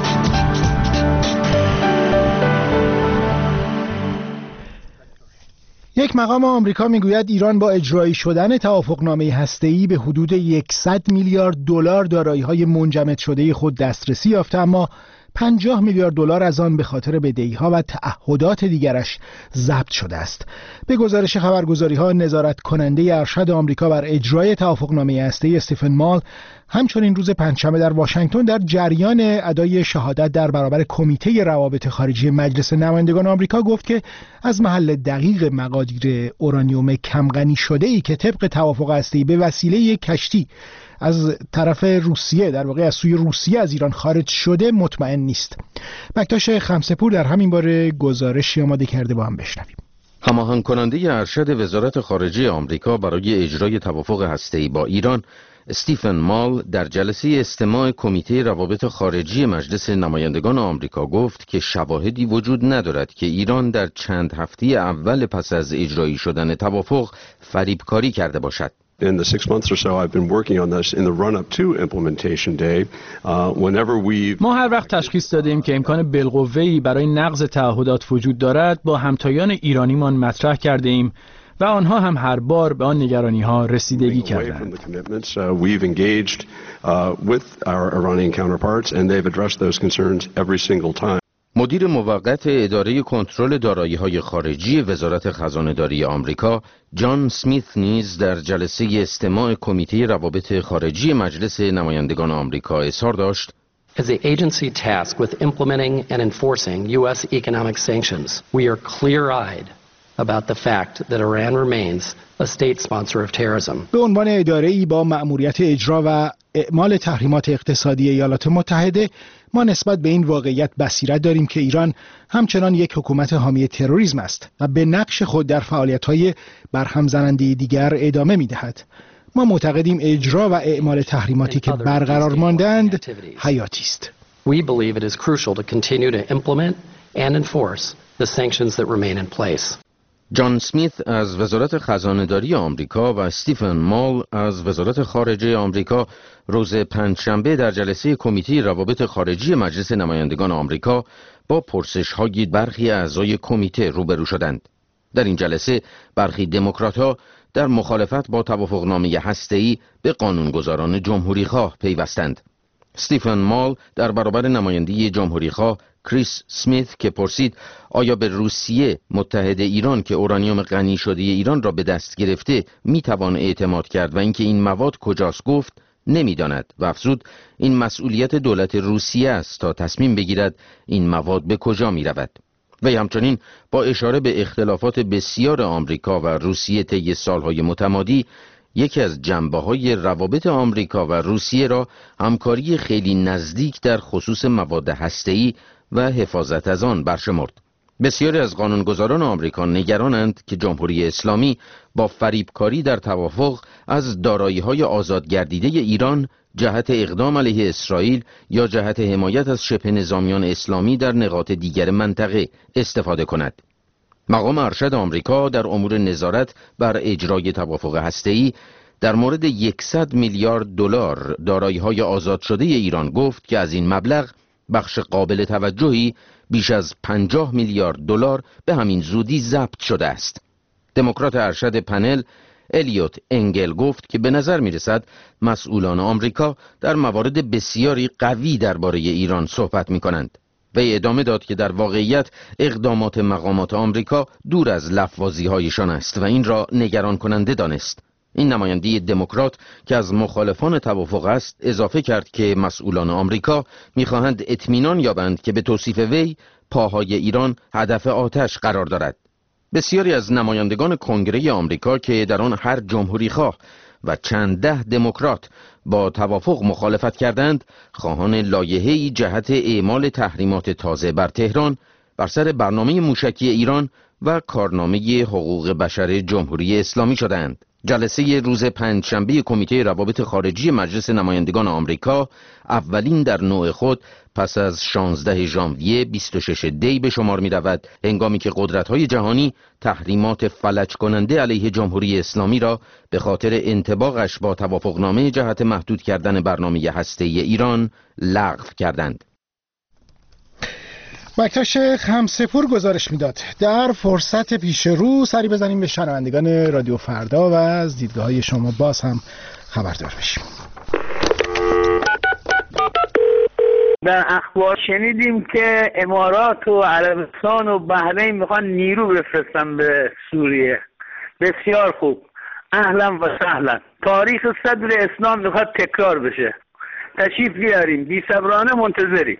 یک مقام آمریکا میگوید ایران با اجرایی شدن توافقنامه هسته‌ای به حدود صد میلیارد دلار دارایی‌های منجمد شده خود دسترسی یافته، اما پنجاه میلیارد دلار از آن به خاطر بدهی‌ها و تعهدات دیگرش ضبط شده است. به گزارش خبرگزاری‌ها، نظارت کننده ارشد آمریکا بر اجرای توافقنامه هسته‌ای استیفن مال همچنین روز پنجشنبه در واشنگتن در جریان ادای شهادت در برابر کمیته روابط خارجی مجلس نمایندگان آمریکا گفت که از محل دقیق مقادیر اورانیوم کمغنی شده‌ای که طبق توافق هسته‌ای به وسیله یک کشتی از طرف روسیه در واقع از سوی روسیه از ایران خارج شده مطمئن نیست. بکتاش خمسه‌پور در همین باره گزارشی آماده کرده، با هم بشنویم. هماهنگ کننده ارشد وزارت خارجه آمریکا برای اجرای توافق هسته‌ای با ایران، استیفن مال، در جلسه استماع کمیته روابط خارجی مجلس نمایندگان آمریکا گفت که شواهدی وجود ندارد که ایران در چند هفته اول پس از اجرایی شدن توافق فریبکاری کرده باشد. In the six months or so I've been working on this in the run up to implementation day, uh, whenever we ما هر وقت تشخیص دادیم که امکان بالقوه‌ای برای نقض تعهدات وجود دارد با همتایان ایرانیمان مطرح کرده ایم و آنها هم هر بار به آن نگرانی‌ها رسیدگی کردند. We've engaged with our Iranian counterparts and they've addressed those concerns every single time. مدیر موقت اداره کنترل دارایی‌های خارجی وزارت خزانه‌داری آمریکا، جان سمیت نیز در جلسه استماع کمیته روابط خارجی مجلس نمایندگان آمریکا اظهار داشت: As the agency tasked with implementing and enforcing U S economic sanctions, we are clear-eyed about the fact that Iran remains a state sponsor of terrorism. به عنوان اداره‌ای با مأموریت اجرا و اعمال تحریمات اقتصادی ایالات متحده، ما نسبت به این واقعیت بصیرت داریم که ایران همچنان یک حکومت حامی تروریسم است و به نقش خود در فعالیت‌های برهم زننده دیگر ادامه می‌دهد. ما معتقدیم اجرا و اعمال تحریماتی که برقرار ماندند حیاتی است. We believe it is crucial to continue to implement and enforce the sanctions that remain in place. جان سمیت از وزارت خزانه‌داری آمریکا و استیفن مال از وزارت خارجه آمریکا روز پنجشنبه در جلسه کمیته روابط خارجی مجلس نمایندگان آمریکا با پرسش‌های برخی اعضای کمیته روبرو شدند. در این جلسه برخی دموکرات‌ها در مخالفت با توافقنامه هسته‌ای به قانونگذاران جمهوری‌خواه پیوستند. استیفن مال در برابر نماینده جمهوری‌خواه کریس سمیت که پرسید آیا به روسیه متحد ایران که اورانیوم غنی شده ایران را به دست گرفته میتوان اعتماد کرد و اینکه این مواد کجاست، گفت نمیداند و افزود این مسئولیت دولت روسیه است تا تصمیم بگیرد این مواد به کجا میرود. و همچنین با اشاره به اختلافات بسیار آمریکا و روسیه طی سالهای متمادی، یکی از جنبه‌های روابط آمریکا و روسیه را همکاری خیلی نزدیک در خصوص مواد هسته‌ای و حفاظت از آن برشمرد. بسیاری از قانونگذاران آمریکا نگرانند که جمهوری اسلامی با فریبکاری در توافق از دارایی‌های آزادگردیده ایران جهت اقدام علیه اسرائیل یا جهت حمایت از شبه نظامیان اسلامی در نقاط دیگر منطقه استفاده کند. مقام ارشد آمریکا در امور نظارت بر اجرای توافق هسته‌ای در مورد صد میلیارد دلار دارایی‌های آزاد شده ایران گفت که از این مبلغ بخش قابل توجهی بیش از پنجاه میلیارد دلار به همین زودی ضبط شده است. دموکرات ارشد پنل الیوت انگل گفت که به نظر می رسد مسئولان آمریکا در موارد بسیاری قوی درباره ایران صحبت می کنند. و ادامه داد که در واقعیت اقدامات مقامات آمریکا دور از لفظ‌بازی هایشان است و این را نگران کننده دانست. این نماینده دموکرات که از مخالفان توافق است اضافه کرد که مسئولان آمریکا می‌خواهند اطمینان یابند که به توصیف وی پاهای ایران هدف آتش قرار دارد. بسیاری از نمایندگان کنگره آمریکا که در آن هر جمهوری خواه و چند ده دموکرات با توافق مخالفت کردند، خواهان لایحه‌ای جهت اعمال تحریمات تازه بر تهران بر سر برنامه موشکی ایران و کارنامه حقوق بشر جمهوری اسلامی شدند. جلسه روز پنجشنبه کمیته روابط خارجی مجلس نمایندگان آمریکا اولین در نوع خود پس از شانزده ژانویه بیست و شش دی به شمار می رود، هنگامی که قدرت‌های جهانی تحریمات فلج کننده علیه جمهوری اسلامی را به خاطر انطباقش با توافقنامه جهت محدود کردن برنامه هسته‌ای ایران لغو کردند. مکتاش همسپور گزارش میداد. در فرصت پیش رو سری بزنیم به شنوندگان رادیو فردا و از دیدگاه‌های شما باز هم خبردار بشیم. در اخبار شنیدیم که امارات و عربستان و بحرین میخوان نیرو بفرستن به سوریه. بسیار خوب، اهلا و سهلا. تاریخ صدر اسلام میخواد تکرار بشه. تشریف بیاریم، بی صبرانه منتظریم.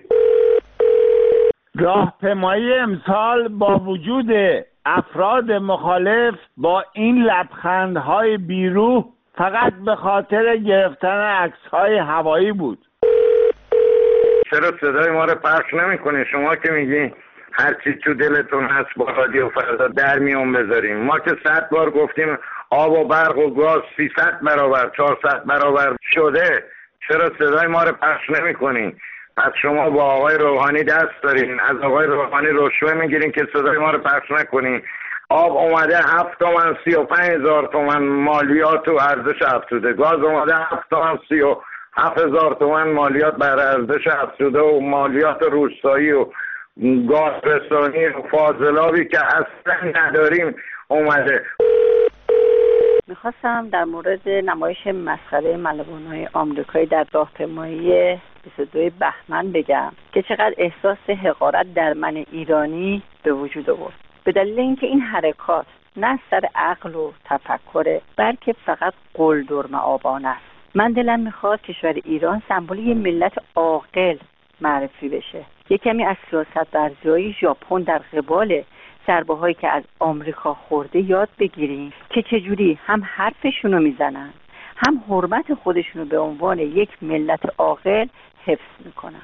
راهپیمایی امسال با وجود افراد مخالف با این لبخندهای بیروح فقط به خاطر گرفتن عکس‌های هوایی بود. چرا صدای ما رو پخش نمی‌کنید؟ شما که میگین هر چی تو دلتون هست با رادیو فردا در میون بذاریم. ما که صد بار گفتیم آب و برق و گاز سیصد برابر چهارصد برابر شده، چرا صدای ما رو پخش نمی‌کنید؟ پس شما با آقای روحانی دست دارین، از آقای روحانی رشوه میگیرین که صدای ما رو پخش نکنین. آب اومده هفت تومن سی و پنج هزار تومن مالیات و ارزش افزوده، گاز اومده هفت تومن سی و هفت هزار تومن مالیات بر ارزش افزوده و مالیات روستایی و گاز رسانی و فاضلابی که اصلا نداریم اومده. میخواستم در مورد نمایش مسخره ملوان‌های آمریکایی در راهپیمایی بیست و دو بهمن بگم که چقدر احساس حقارت در من ایرانی به وجود آورد، به دلیل اینکه این حرکات نه سر عقل و تفکر بلکه فقط قلدر معابانه است. من دلم میخواد کشور ایران سمبل یه ملت عاقل معرفی بشه، یه کمی از سیاست ورزی‌های ژاپن در قبال ضربه هایی که از آمریکا خورده یاد بگیریم که چجوری هم حرفشون رو میزنن هم حرمت خودشون رو به عنوان یک ملت عاقل حفظ میکنن.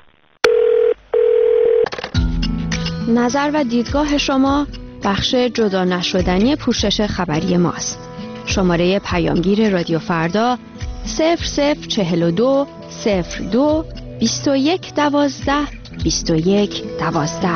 نظر و دیدگاه شما بخش جدا نشدنی پوشش خبری ماست. شماره پیامگیر رادیو فردا صفر صفر چهل و دو صفر دو بیست و یک دوازده بیست و یک دوازده.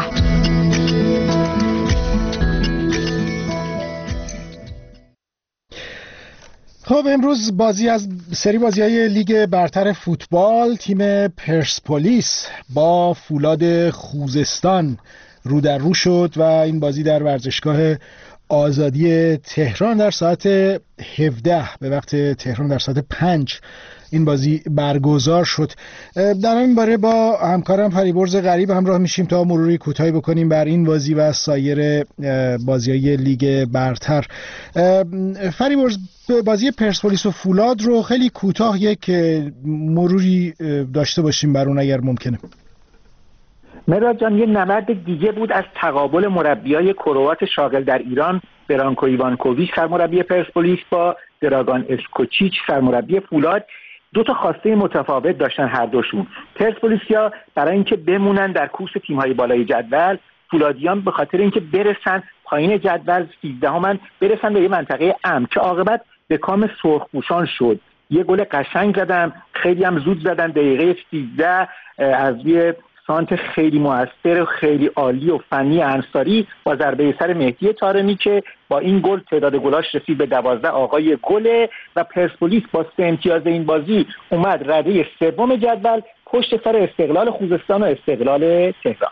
خب امروز بازی از سری بازی‌های لیگ برتر فوتبال، تیم پرسپولیس با فولاد خوزستان رو در رو شد و این بازی در ورزشگاه آزادی تهران در ساعت هفده به وقت تهران در ساعت پنج این بازی برگزار شد. در این باره با همکارم فریبرز غریب همراه میشیم تا مروری کوتاهی بکنیم بر این بازی و سایر بازی‌های لیگ برتر. فریبرز، بازی پرسپولیس و فولاد رو خیلی کوتاه یک مروری داشته باشیم بر اون اگر ممکنه. مراد جان، یه نبرد دیگه بود از تقابل مربیای کروات شاغل در ایران، برانکو ایوانکوویچ سرمربی پرسپولیس با دراگان اسکوچیچ سرمربی فولاد. دو تا خواسته متفاوت داشتن هر دوشون. پرسپولیسیا برای اینکه بمونن در کورس تیم‌های بالای جدول، فولادیان به خاطر اینکه برسن پایین جدول سیزدهمن، برسن به یه منطقه امن که عاقبت به کام سرخپوشان شد. یه گل قشنگ زدن، خیلی هم زود زدن، دقیقه سیزده از یه سانت خیلی موثر و خیلی عالی و فنی انصاری با ضربه سر مهدی طارمی که با این گل تعداد گلاش رسید به دوازده آقای گل و پرسپولیس با سه امتیاز این بازی اومد رده سوم جدول پشت سر استقلال خوزستان و استقلال تهران.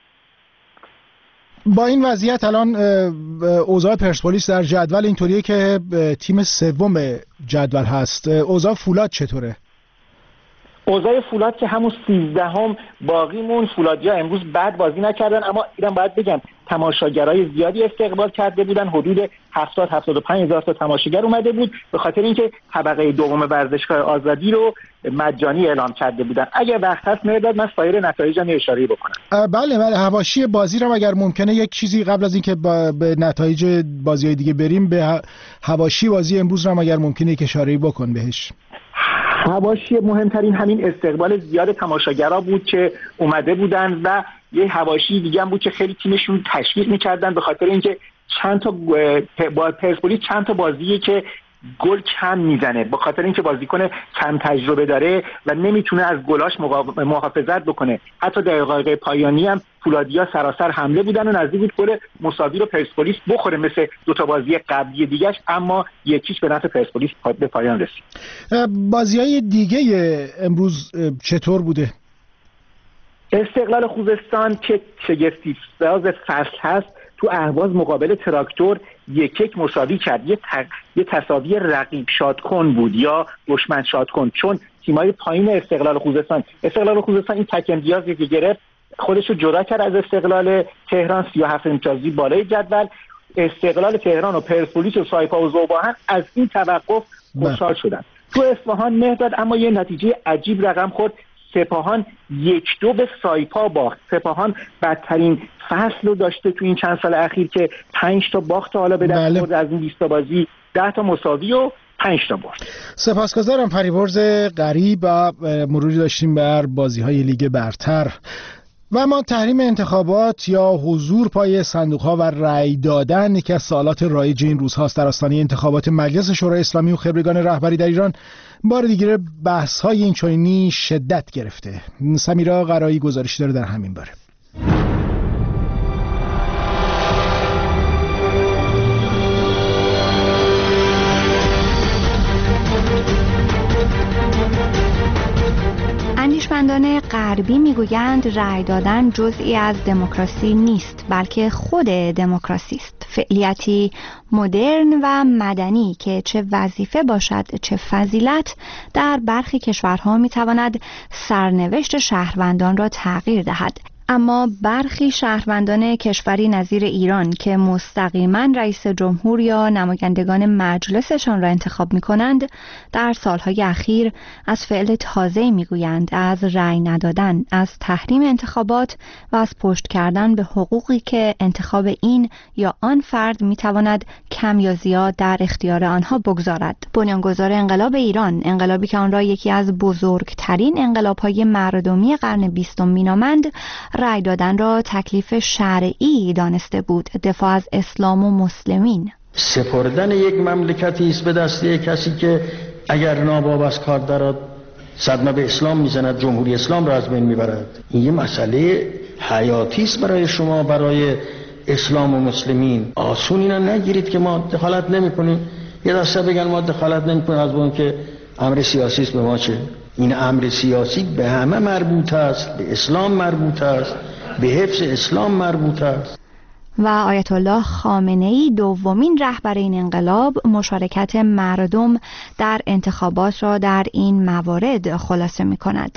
با این وضعیت الان اوضاع پرسپولیس در جدول اینطوریه که تیم سوم جدول هست. اوضاع فولاد چطوره؟ اوضاع فولاد که همون سیزدهم باقی مون. فولادیا امروز بد بازی نکردن، اما اینم باید بگم تماشاگرای زیادی استقبال کرده بودن، حدود هفتاد هفتاد و پنج هزار تا تماشاگر اومده بود، به خاطر اینکه طبقه دوم ورزشگاه آزادی رو مجانی اعلام کرده بودن. اگر وقت هست مرداد من سایر نتایج هم اشاره بکنم. بله بله، حواشی بازی رو اگر ممکنه یک چیزی قبل از اینکه به نتایج بازی‌های دیگه بریم، به حواشی بازی امروز رو اگر ممکنه یک اشاره بکن بهش. حواشی مهمترین همین استقبال زیاد تماشاگرها بود که اومده بودن و یه حواشی دیگه هم بود که خیلی تیمشون تشویق می‌کردن، به خاطر اینکه چند تا با پرسپولیس چند تا بازیه که گل کم میزنه، به خاطر اینکه بازیکن کم تجربه داره و نمیتونه از گلاش محافظت بکنه. حتی دقایق پایانی هم فولادیا سراسر حمله بودن و نزدیک بود گل مساوی رو پرسپولیس بخوره مثل دو تا بازی قبلی دیگه‌اش، اما یکیش به نفع پرسپولیس به پایان رسید. بازی‌های دیگه امروز چطور بوده؟ استقلال خوزستان که شگفتی ساز فصل هست تو اهواز مقابل تراکتور یک یک مساوی کرد. یه, تق... یه تساوی رقیب شادکن بود یا دشمن شادکن، چون تیمای پایین استقلال خوزستان استقلال خوزستان این تک امتیازی که گرفت خودش رو جدا کرد از استقلال تهران، سی و هفت امتیازی بالای جدول. استقلال تهران و پرسپولیس و سایپا و ذوباهن از این توقف خوشحال شدن. تو اصفهان مهداد اما یه نتیجه عجیب رقم خورد. سپاهان یک دو به سایپا باخت. سپاهان بدترین فصل رو داشته تو این چند سال اخیر که پنج تا باخت حالا به دست آورد از این بیست تا بازی، ده تا مساوی و پنج تا برد. سپاسگزارم فریبرز غریب و مروری داشتیم بر بازی‌های لیگ برتر. و ما تحریم انتخابات یا حضور پای صندوق‌ها و رأی دادن یکی از سوالات رایج این روزهاست در آستانه انتخابات مجلس شورای اسلامی و خبرگان رهبری در ایران. بار دیگه بحث‌های این چنینی شدت گرفته. سمیرا قرایی گزارش داره در همین باره. اندیشمندان غربی میگویند رأی دادن جزئی از دموکراسی نیست، بلکه خود دموکراسی است. فعالیتی مدرن و مدنی که چه وظیفه باشد چه فضیلت در برخی کشورها میتواند سرنوشت شهروندان را تغییر دهد. اما برخی شهروندان کشوری نظیر ایران که مستقیما رئیس جمهور یا نمایندگان مجلسشان را انتخاب می کنند در سالهای اخیر از فعل تازه‌ای می گویند، از رأی ندادن، از تحریم انتخابات و از پشت کردن به حقوقی که انتخاب این یا آن فرد می تواند کم یا زیاد در اختیار آنها بگذارد. بنیانگذار انقلاب ایران، انقلابی که آن را یکی از بزرگترین انقلاب‌های مردمی قرن بیستم مینامند، رأی دادن را تکلیف شرعی دانسته بود، دفاع از اسلام و مسلمین. سپردن یک مملکتی است به دست یک کسی که اگر ناباب از کار درآد صدمه به اسلام میزند، جمهوری اسلام را از بین میبرد. این یه مسئله حیاتی است برای شما، برای اسلام و مسلمین. آسون اینا نگیرید که ما دخالت نمی‌کنیم. یه دسته بگن ما دخالت نمی‌کنیم از اون که امر سیاسی است، به ما چه؟ این امر سیاسی به همه مربوط است، به اسلام مربوط است، به حفظ اسلام مربوط است. و آیت الله خامنه‌ای دومین رهبر این انقلاب مشارکت مردم در انتخابات را در این موارد خلاصه می‌کند.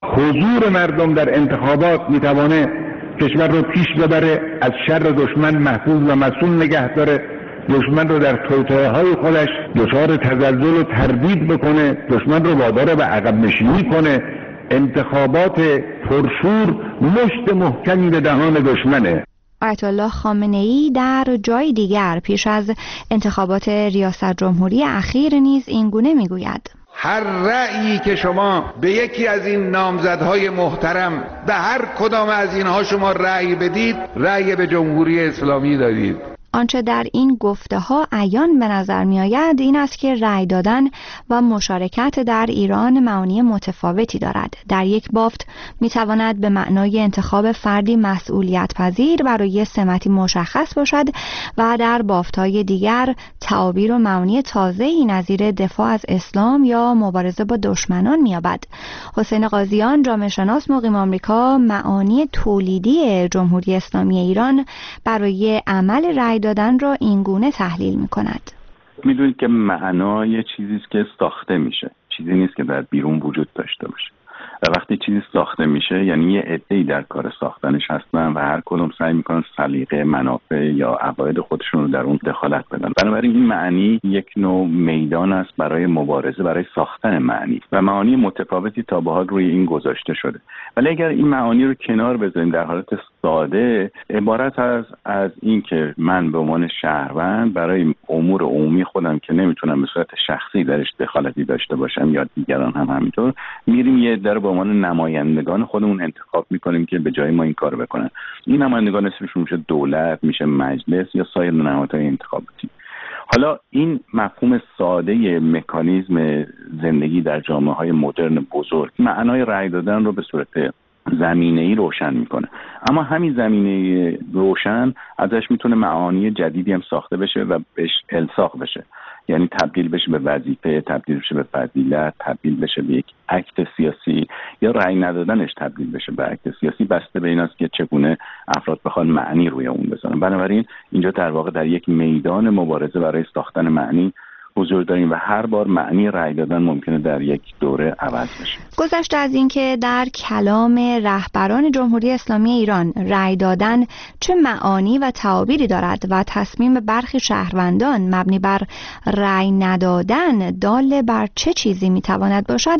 حضور مردم در انتخابات می‌تواند کشور رو پیش ببره، از شر دشمن محفوظ و مسئول نگه داره، دشمن رو در توطئه‌های خودش دچار تزلزل و تردید بکنه، دشمن رو وادار به عقب نشینی کنه. انتخابات پرشور مشت محکمی به دهان دشمنه. آیت الله خامنه‌ای در جای دیگر پیش از انتخابات ریاست جمهوری اخیر نیز این گونه میگوید: هر رأیی که شما به یکی از این نامزدهای محترم، به هر کدام از اینها شما رأی بدید، رأی به جمهوری اسلامی دادید. آنچه در این گفته ها عیان به نظر می آید این است که رأی دادن و مشارکت در ایران معانی متفاوتی دارد. در یک بافت می تواند به معنای انتخاب فردی مسئولیت پذیر برای سمتی مشخص باشد و در بافت های دیگر تعابیر و معانی تازه‌ای نظیر دفاع از اسلام یا مبارزه با دشمنان می یابد. حسین قاضیان، جامعه شناس مقیم آمریکا، معانی تولیدی جمهوری اسلامی ایران برای عمل رأی دادن را این گونه تحلیل می کند. میدونید که معنا یه چیزی است که ساخته میشه، چیزی نیست که در بیرون وجود داشته باشه. و وقتی چیزی ساخته میشه یعنی یه عده‌ای در کار ساختنش هستن و هر کدوم سعی میکنن سلیقه، منافع یا عقاید خودشون رو در اون دخالت بدن. بنابراین این معنی یک نوع میدان است برای مبارزه، برای ساختن معنی و معانی متفاوتی تا به حال روی این گذاشته شده. ولی اگر این معانی رو کنار بذاریم در حالت ساده، عبارت از از این که من به عنوان شهروند برای امور عمومی خودم که نمیتونم به صورت شخصی درش دخالتی داشته باشم یا دیگران هم همینطور، میریم یه در به عنوان نمایندگان خودمون انتخاب میکنیم که به جای ما این کارو بکنن. این نمایندگان اسمشون میشه دولت، میشه مجلس یا سایر نهادهای انتخاباتی. حالا این مفهوم ساده مکانیزم زندگی در جامعه‌های مدرن بزرگ معنای رأی دادن رو به صورت زمینه‌ای روشن میکنه، اما همین زمینه روشن ازش میتونه معانی جدیدی هم ساخته بشه و بهش الصاق بشه، یعنی تبدیل بشه به وظیفه، تبدیل بشه به فضیلت، تبدیل بشه به یک اکت سیاسی یا رأی ندادنش تبدیل بشه به اکت سیاسی، بسته به این است که چگونه افراد بخوان معنی روی اون بذارن. بنابراین اینجا در واقع در یک میدان مبارزه برای ساختن معنی حضور داریم و هر بار معنی رأی دادن ممکنه در یک دوره عوض بشه. گذشته از اینکه در کلام رهبران جمهوری اسلامی ایران رأی دادن چه معانی و تعابیری دارد و تصمیم برخی شهروندان مبنی بر رأی ندادن دال بر چه چیزی میتواند باشد،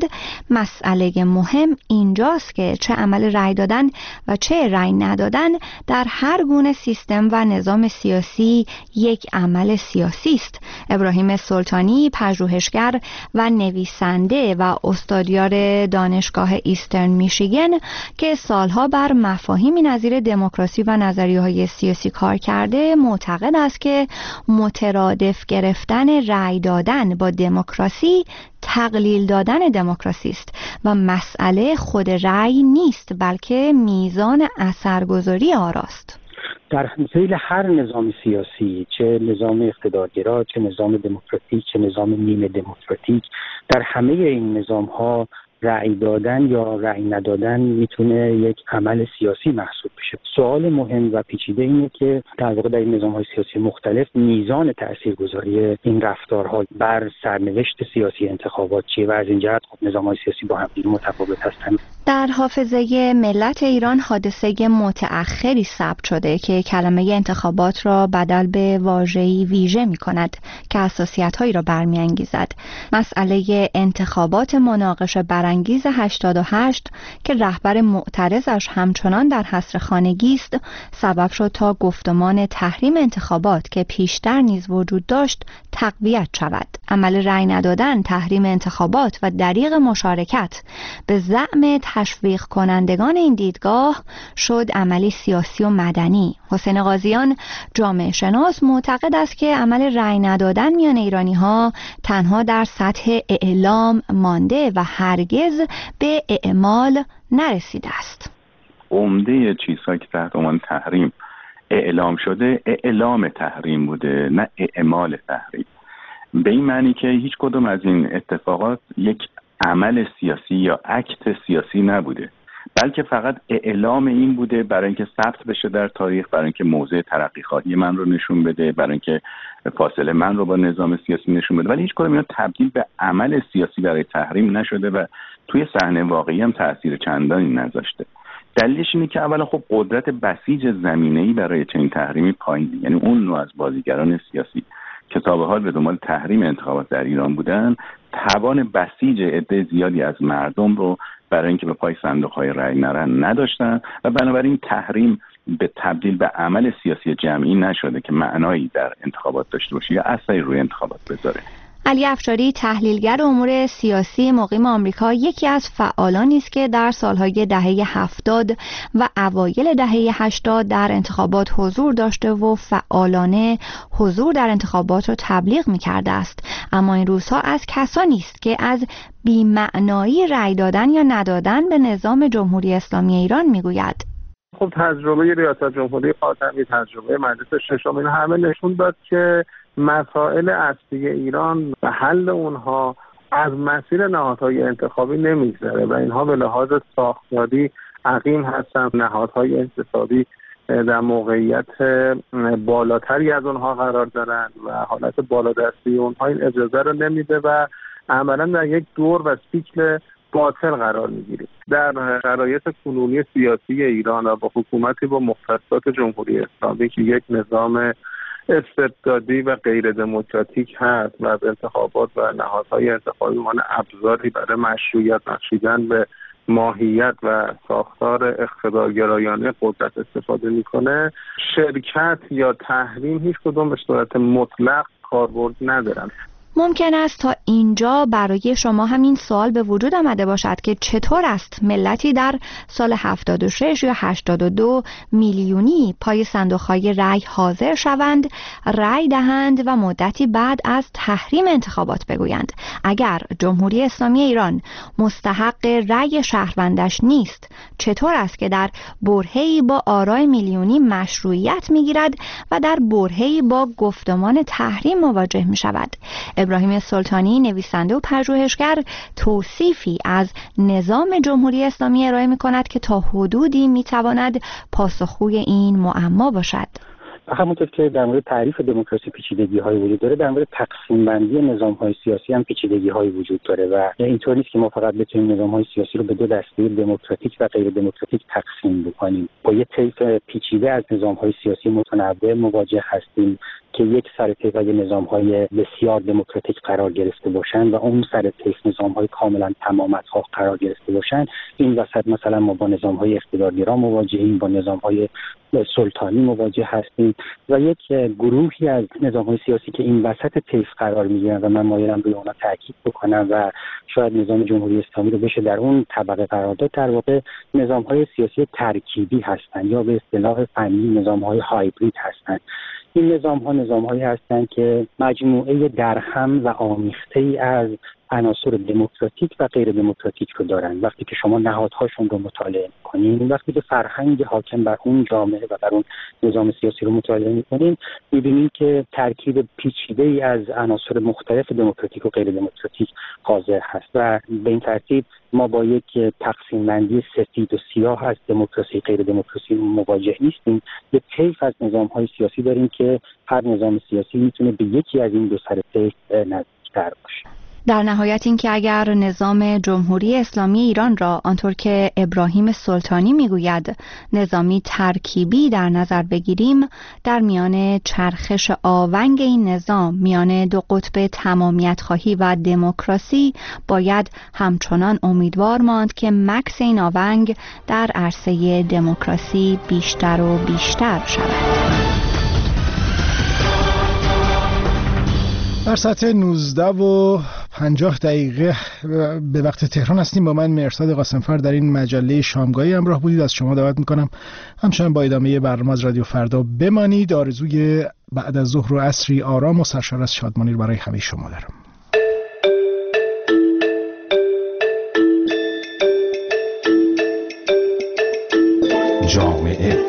مسئله مهم اینجاست که چه عمل رأی دادن و چه رأی ندادن در هر گونه سیستم و نظام سیاسی یک عمل سیاسی است. ابراهیم سلطانی، پژوهشگر و نویسنده و استادیار دانشگاه ایسترن میشیگن که سالها بر مفاهیمی نظیر دموکراسی و نظریه‌های سیاسی کار کرده، معتقد است که مترادف گرفتن رأی دادن با دموکراسی تقلیل دادن دموکراسی است و مسئله خود رأی نیست بلکه میزان اثرگذاری آراست. در ذیل هر نظام سیاسی، چه نظام اقتدارگرا، چه نظام دموکراتیک، چه نظام نیمه دموکراتیک، در همه این نظام ها رأی دادن یا رأی ندادن میتونه یک عمل سیاسی محسوب بشه. سوال مهم و پیچیده اینه که در واقع در این نظام‌های سیاسی مختلف میزان تاثیرگذاری این رفتارها بر سرنوشت سیاسی انتخابات چیه و از این جهت خب نظام‌های سیاسی با هم متفاوت هستند. در حافظه ملت ایران حادثه متأخری ثبت شده که کلمه انتخابات را بدل به واژه‌ای ویژه می‌کند که حساسیت‌هایی را برمی‌انگیزد. مسئله انتخابات مناقشه برانگیز هشتاد و هشت که رهبر معترضش همچنان در حصر خانگی است، سبب شد تا گفتمان تحریم انتخابات که پیشتر نیز وجود داشت تقویت شود. عمل رأی ندادن، تحریم انتخابات و دریغ مشارکت به زعم تشویق کنندگان این دیدگاه شد عملی سیاسی و مدنی. حسین قاضیان، جامعه شناس، معتقد است که عمل رأی ندادن میان ایرانی ها تنها در سطح اعلام مانده و هرگز به اعمال نرسیده است. عمده چیزهایی که تحت عنوان تحریم اعلام شده اعلام تحریم بوده، نه اعمال تحریم. به این معنی که هیچ کدوم از این اتفاقات یک عمل سیاسی یا اکت سیاسی نبوده، بلکه فقط اعلام این بوده برای اینکه ثبت بشه در تاریخ، برای اینکه موضع ترقی خواهی من رو نشون بده، برای اینکه فاصله من رو با نظام سیاسی نشون بده، ولی هیچ کدوم اینا تبدیل به عمل سیاسی برای تحریم نشده و توی صحنه واقعی هم تأثیر چندانی نذاشته. دلیلش اینه که اولا خب قدرت بسیج زمینه‌ای برای چنین تحریمی پایینه، یعنی اون نوع از بازیگران سیاسی که تا به حال به دنبال تحریم انتخابات در ایران بودن، توان بسیج عده زیادی از مردم رو برای اینکه به پای صندوق‌های رأی نرن نداشتن و بنابراین تحریم به تبدیل به عمل سیاسی جمعی نشده که معنایی در انتخابات داشته باشه یا اثری روی انتخابات بذاره. علی افشاری، تحلیلگر امور سیاسی مقیم آمریکا، یکی از فعالانی است که در سالهای دهه هفتاد و اوایل دهه هشتاد در انتخابات حضور داشته و فعالانه حضور در انتخابات را تبلیغ می‌کرده است. اما این روزها از کسانی است که از بی‌معنایی رأی دادن یا ندادن به نظام جمهوری اسلامی ایران می‌گوید. خب تجربه ریاست جمهوری خاتمی، تجربه مجلس ششم، این همه نشون داد که مسائل اصلی ایران و حل اونها از مسیر نهادهای انتخابی نمیگذره و اینها به لحاظ ساختاری عقیم هستن. نهادهای انتخابی در موقعیت بالاتری از اونها قرار دارن و حالت بالادستی اونها این اجازه رو نمیده و عملا در یک دور و سیکل باطل قرار میگیریم. در شرایط کنونی سیاسی ایران و با حکومتی با مختصات جمهوری اسلامی که یک نظام استبدادی و غیر دموکراتیک هست و از انتخابات و نهادهای انتخابی عنوان ابزاری برای مشروعیت بخشیدن به ماهیت و ساختار اقتدارگرایانه قدرت استفاده میکنه، شرکت یا تحریم هیچ کدوم به صورت مطلق کاربرد ندارن. ممکن است تا اینجا برای شما همین سوال به وجود آمده باشد که چطور است ملتی در سال هفتاد و شش یا هشتاد و دو میلیونی پای صندوق‌های رأی حاضر شوند، رأی دهند و مدتی بعد از تحریم انتخابات بگویند اگر جمهوری اسلامی ایران مستحق رأی شهروندش نیست، چطور است که در برهه‌ای با آرای میلیونی مشروعیت می‌گیرد و در برهه‌ای با گفتمان تحریم مواجه می‌شود؟ ابراهیم سلطانی، نویسنده و پژوهشگر، توصیفی از نظام جمهوری اسلامی ارائه می‌کند که تا حدودی می‌تواند پاسخگوی این معما باشد. همونطور که در مورد تعریف دموکراسی پیچیدگی‌های وجود داره، در مورد تقسیم بندی نظام‌های سیاسی هم پیچیدگی‌های وجود داره و اینطور نیست که ما فقط بتونیم نظام‌های سیاسی رو به دو دسته دموکراتیک و غیر دموکراتیک تقسیم بکنیم. با یه طیف پیچیده از نظام‌های سیاسی متنوع مواجه هستیم که یک سر طیف از نظام‌های بسیار دموکراتیک قرار گرفته باشند و اون سر طیف نظام‌های کاملا تمام‌خواه قرار گرفته باشند. این وسط مثلا ما با نظام‌های اقتدارگرا مواجهیم، با نظام‌های سلطانی مواجه هستیم و یک گروهی از نظام‌های سیاسی که این وسط طیف قرار می‌گیرن و من مایلم روی اونها تاکید بکنم و شاید نظام جمهوری اسلامی رو بشه در اون طبقه قرار داد، در واقع نظام‌های سیاسی ترکیبی هستند یا به اصطلاح فنی نظام‌های هایبرید هستند. این نظام ها نظام هایی هستند که مجموعه درهم و آمیخته ای از عناصر دموکراتیک و غیر دموکراتیک رو دارن. وقتی که شما نهادهاشون رو مطالعه کنین، وقتی که فرهنگ حاکم بر اون جامعه و بر اون نظام سیاسی رو مطالعه می‌کنین، می‌بینید که ترکیب پیچیده‌ای از عناصر مختلف دموکراتیک و غیر دموکراتیک حاضر هست و به این ترتیب ما با یک تقسیم بندی سفید و سیاه از دموکراسی غیر دموکراسی مواجه نیستیم. یک طیف از نظام‌های سیاسی داریم که هر نظام سیاسی میتونه به یکی از این دو سر طیف نزدیک‌تر باشه. در نهایت این که اگر نظام جمهوری اسلامی ایران را آنطور که ابراهیم سلطانی میگوید نظامی ترکیبی در نظر بگیریم، در میان چرخش آونگ این نظام میان دو قطب تمامیت خواهی و دموکراسی باید همچنان امیدوار ماند که مکث این آونگ در عرصه دموکراسی بیشتر و بیشتر شود. در ساعت نوزده و پنجاه دقیقه به وقت تهران هستیم. با من مرصاد قاسمفر در این مجله شامگاهی همراه بودید. از شما دعوت میکنم همچنان با ادامه برنامه از رادیو فردا بمانید. آرزوی بعد از ظهر و عصری آرام و سرشار از شادمانی رو برای همه شما دارم. جامعه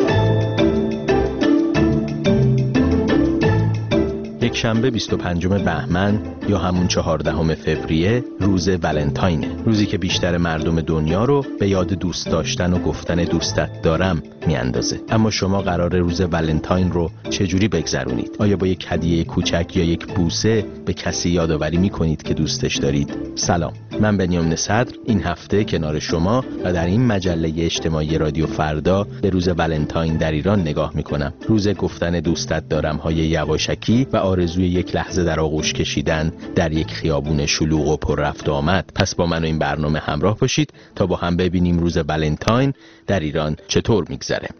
یک شنبه بیست و پنجم بهمن یا همون چهاردهم فوریه روز ولنتاینه، روزی که بیشتر مردم دنیا رو به یاد دوست داشتن و گفتن دوستت دارم میاندازه. اما شما قرار روز ولنتاین رو چجوری بگذرونید؟ آیا با یک هدیه کوچک یا یک بوسه به کسی یادآوری میکنید که دوستش دارید؟ سلام، من بنیامین صدر این هفته کنار شما و در این مجله اجتماعی رادیو فردا به روز ولنتاین در ایران نگاه میکنم. روز گفتن دوستت دارم های یواشکی و آرزوی یک لحظه در آغوش کشیدن در یک خیابون شلوغ و پر رفت و آمد. پس با من و این برنامه همراه باشید تا با هم ببینیم روز ولنتاین در ایران چطور میگذره.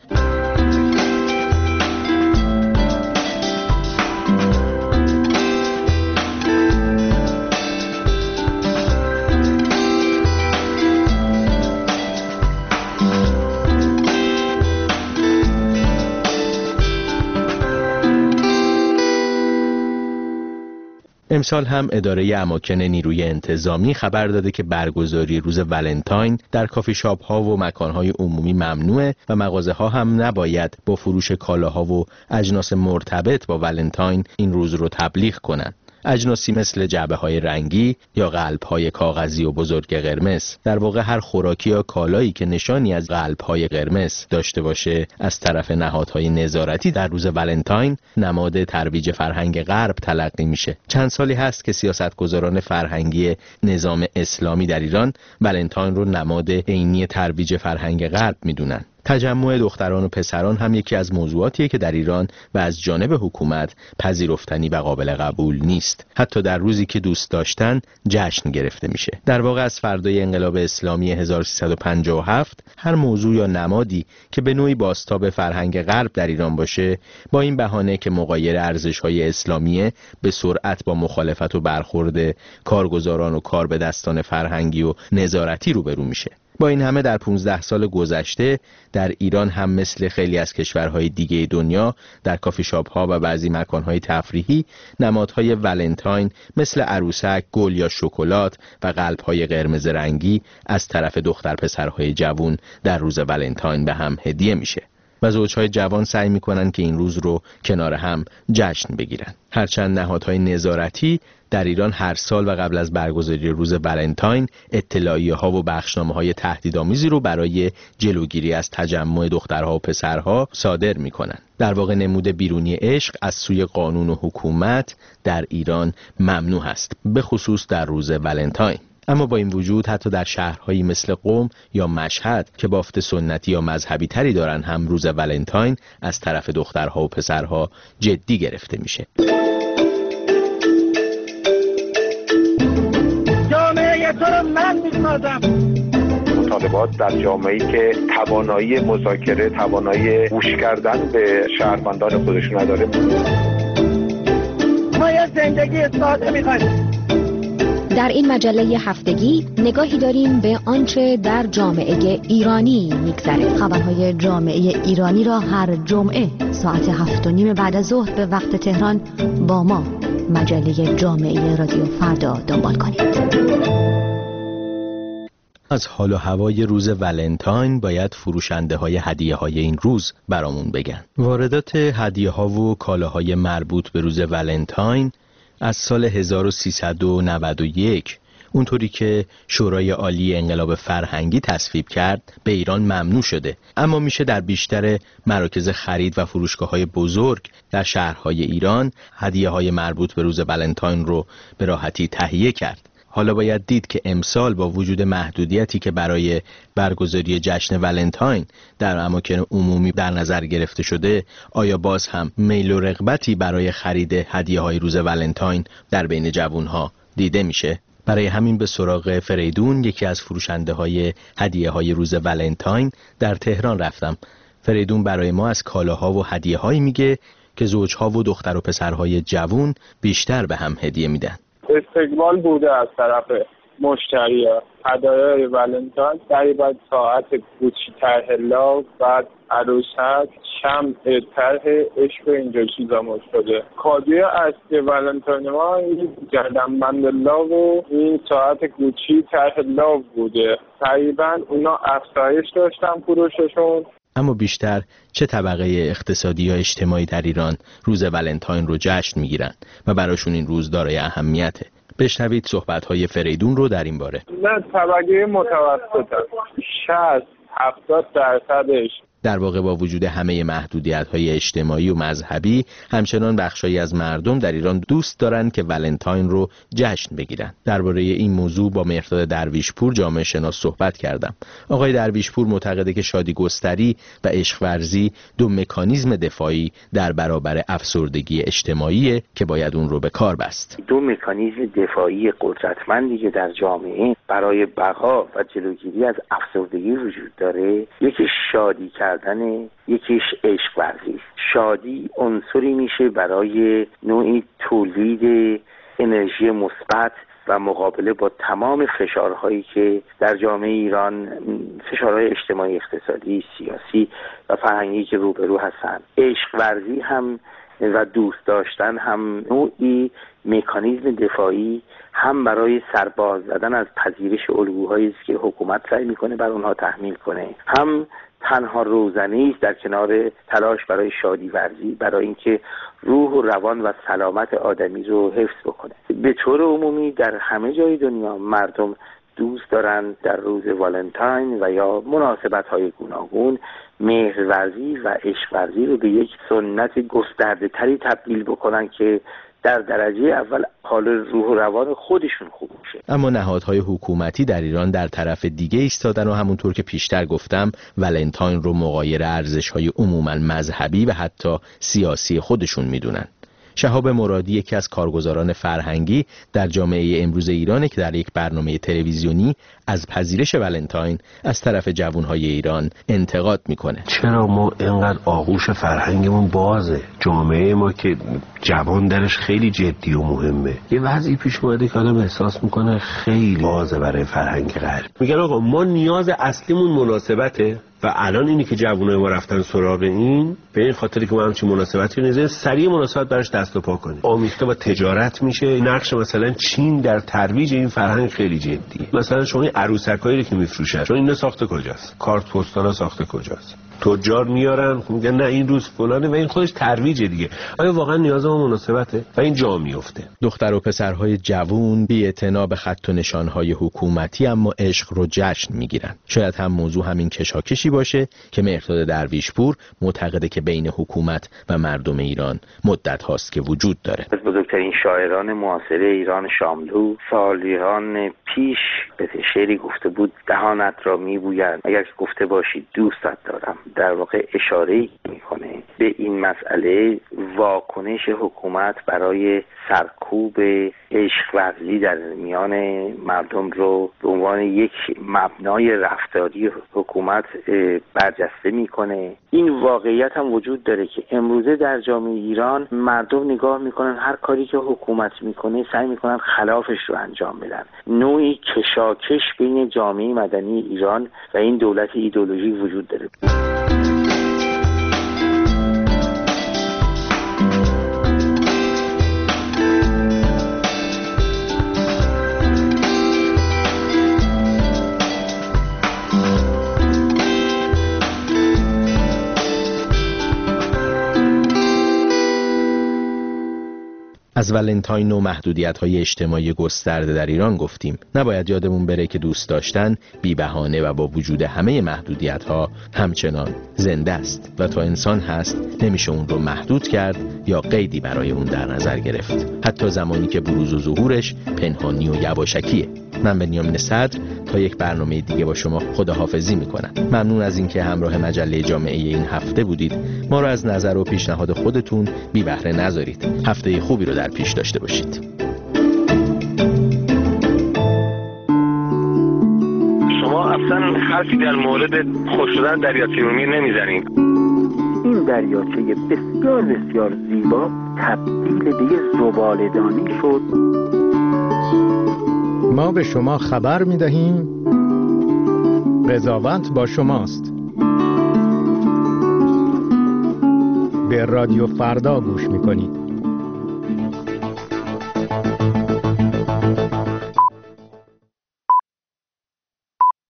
امسال هم اداره اماکن نیروی انتظامی خبر داده که برگزاری روز ولنتاین در کافی شاپ ها و مکان های عمومی ممنوعه و مغازه ها هم نباید با فروش کالاها و اجناس مرتبط با ولنتاین این روز رو تبلیغ کنن. اجناسی مثل جعبه های رنگی یا قلب های کاغذی و بزرگ قرمز، در واقع هر خوراکی یا کالایی که نشانی از قلب های قرمز داشته باشه از طرف نهادهای نظارتی در روز ولنتاین نماد ترویج فرهنگ غرب تلقی میشه. چند سالی هست که سیاستگزاران فرهنگی نظام اسلامی در ایران ولنتاین رو نماد عینی ترویج فرهنگ غرب میدونن. تجمع دختران و پسران هم یکی از موضوعاتیه که در ایران و از جانب حکومت پذیرفتنی و قابل قبول نیست. حتی در روزی که دوست داشتن جشن گرفته میشه. در واقع از فردای انقلاب اسلامی هزار و سیصد و پنجاه و هفت هر موضوع یا نمادی که به نوعی بازتاب فرهنگ غرب در ایران باشه، با این بهانه که مغایر ارزش‌های اسلامیه، به سرعت با مخالفت و برخورد کارگزاران و کاربدستان فرهنگی و نظارتی روبرو میشه. با این همه در پانزده سال گذشته در ایران هم مثل خیلی از کشورهای دیگه دنیا در کافی شاپ ها و بعضی مکانهای تفریحی نمادهای ولنتاین مثل عروسک، گل یا شکلات و قلب‌های قرمز رنگی از طرف دختر پسرهای جوان در روز ولنتاین به هم هدیه میشه و زوجهای جوان سعی میکنن که این روز رو کنار هم جشن بگیرن. هرچند نهادهای نظارتی در ایران هر سال و قبل از برگزاری روز ولنتاین اطلاعیه ها و بخشنامه های تهدیدآمیزی رو برای جلوگیری از تجمع دخترها و پسرها صادر میکنن. در واقع نمود بیرونی عشق از سوی قانون و حکومت در ایران ممنوع است، به خصوص در روز ولنتاین. اما با این وجود حتی در شهرهایی مثل قم یا مشهد که بافت سنتی یا مذهبی تری دارن هم روز ولنتاین از طرف دخترها و پسرها جدی گرفته میشه. جامعه تو رو من میسازم. مطالبات در جامعه‌ای که توانایی مذاکره، توانایی گوش کردن به شهروندان خودش نداره. ما یه زندگی ساده میخوایم. در این مجله هفتگی نگاهی داریم به آنچه در جامعه ایرانی میگذره. خبرهای جامعه ایرانی را هر جمعه ساعت هفت و نیم بعد از ظهر به وقت تهران با ما مجله جامعه رادیو فردا دنبال کنید. از حال و هوای روز ولنتاین باید فروشنده های هدیه های این روز برامون بگن. واردات هدیه ها و کالاهای مربوط به روز ولنتاین از سال هزار و سیصد و نود و یک اونطوری که شورای عالی انقلاب فرهنگی تصویب کرد به ایران ممنوع شده، اما میشه در بیشتر مراکز خرید و فروشگاه‌های بزرگ در شهرهای ایران هدیه‌های مربوط به روز ولنتاین رو به راحتی تهیه کرد. حالا باید دید که امسال با وجود محدودیتی که برای برگزاری جشن ولنتاین در اماکن عمومی در نظر گرفته شده، آیا باز هم میل و رغبتی برای خرید هدیه‌های روز ولنتاین در بین جوانها دیده میشه؟ برای همین به سراغ فریدون، یکی از فروشنده های هدیه های روز ولنتاین در تهران رفتم. فریدون برای ما از کالاها و هدیه هایی میگه که زوجها و دختر و پسرهای جوون بیشتر به هم هدیه میدن. استقبال بوده از طرف مشتری‌ها. هدایای ولنتاین تقریبا ساعت گوچی طرح لاو، بعد عروسک، شمع طرح عشق و اینجا چیزا مد شده. کادوی اصلی ولنتاین ما این گردنبند لاو و این ساعت گوچی طرح لاو بوده. تقریبا اونا افزایش داشتن فروششون. اما بیشتر چه طبقه اقتصادی یا اجتماعی در ایران روز ولنتاین رو جشن میگیرن و براشون این روز دارای اهمیته؟ بشنوید صحبت‌های فریدون رو در این باره. نه، طبقه متوسط شصت هفتاد درصدش. در واقع با وجود همه محدودیت‌های اجتماعی و مذهبی، همچنان بخشایی از مردم در ایران دوست دارند که ولنتاین رو جشن بگیرن. درباره این موضوع با مهرداد درویشپور جامعه شناس صحبت کردم. آقای درویشپور معتقده که شادی گستری و عشق ورزی دو مکانیزم دفاعی در برابر افسردگی اجتماعی که باید اون رو به کار بست. دو مکانیزم دفاعی قدرتمندی که در جامعه برای بقا و جلوگیری از افسردگی وجود داره، یکی شادی کردن، یکیش عشق ورزی. شادی عنصری میشه برای نوعی تولید انرژی مثبت و مقابله با تمام فشارهایی که در جامعه ایران، فشارهای اجتماعی، اقتصادی، سیاسی و فرهنگی که روبرو هستند. عشق ورزی هم و دوست داشتن هم نوعی مکانیزم دفاعی هم برای سرباز زدن از پذیرش الگوهایی است که حکومت سعی میکنه بر اونها تحمیل کنه، هم تنها روزنه‌ای است در کنار تلاش برای شادی ورزی، برای اینکه روح و روان و سلامت آدمی رو حفظ بکنه. به طور عمومی در همه جای دنیا مردم دوست دارن در روز والنتاین و یا مناسبت‌های گوناگون مهرورزی و عشق ورزی رو به یک سنت گسترده تری تبدیل بکنن که در درجه اول حال روح و روان خودشون خوب میشه. اما نهادهای حکومتی در ایران در طرف دیگه ایستادن و همونطور که پیشتر گفتم ولنتاین رو مغایر ارزش‌های عموماً مذهبی و حتی سیاسی خودشون میدونن. شهاب مرادی، یکی از کارگزاران فرهنگی در جامعه امروز ایرانه که در یک برنامه تلویزیونی از پذیرش ولنتاین از طرف جوانهای ایران انتقاد میکنه. چرا ما اینقدر آغوش فرهنگمون بازه؟ جامعه ما که جوان درش خیلی جدی و مهمه. یه وضعی پیش اومده که آدم احساس میکنه خیلی بازه برای فرهنگ غرب. میگن آقا ما نیاز اصلیمون مناسبته و الان اینی که جوانای ما رفتن سراغ این به این خاطری که ما همچین مناسبتی نیزه سریع مناسبت براش دست و پا کنیم. آمیخته با تجارت میشه. نقش مثلا چین در ترویج این فرهنگ خیلی جدیه. مثلا شما این عروسکایی که میفروشن، چون اینا ساخته کجاست؟ کارت پستالا ساخته کجاست؟ تجار میارن میگن نه این روز فلانه و این خودش ترویج دیگه. آیا واقعا نیاز ما مناسبته و این جا میفته؟ دختر و پسرهای جوون بی‌اعتنا به خط و نشانهای حکومتی اما عشق رو جشن میگیرن. شاید هم موضوع همین کشاکشی باشه که مهرداد درویشپور معتقده که بین حکومت و مردم ایران مدت هاست که وجود داره. از بزرگترین شاعران معاصر ایران شاملو سالیان پیش به شعری گفته بود دهانت را میبوید اگر که گفته باشی دوستت دارم. در واقع اشاره میکنه به این مسئله واکنش حکومت برای سرکوب عشق ورزی در میان مردم رو به عنوان یک مبنای رفتاری حکومت برجسته میکنه. این واقعیت هم وجود داره که امروزه در جامعه ایران مردم نگاه میکنن هر کاری که حکومت میکنه سعی میکنن خلافش رو انجام بدن. نوعی کشاکش بین جامعه مدنی ایران و این دولت ایدئولوژی وجود داره. از ولنتاین و محدودیت‌های اجتماعی گسترده در ایران گفتیم. نباید یادمون بره که دوست داشتن بی بهانه و با وجود همه محدودیت‌ها همچنان زنده است و تا انسان هست نمیشه اون رو محدود کرد یا قیدی برای اون در نظر گرفت، حتی زمانی که بروز و ظهورش پنهانی و یواشکیه. من بنیامین صدر تا یک برنامه دیگه با شما خداحافظی میکنم. ممنون از اینکه همراه مجله جامعه این هفته بودید. ما رو از نظر و پیشنهاد خودتون بی بهره نذارید. هفته خوبی رو در پیش داشته باشید. شما اصلا حرفی در مورد خوش شدن دریاچه ارومیه نمیزنید. این دریاچه بسیار بسیار زیبا تبدیل به یه زباله‌دانی شد. ما به شما خبر می‌دهیم قضاوت با شماست. به رادیو فردا گوش می‌کنید.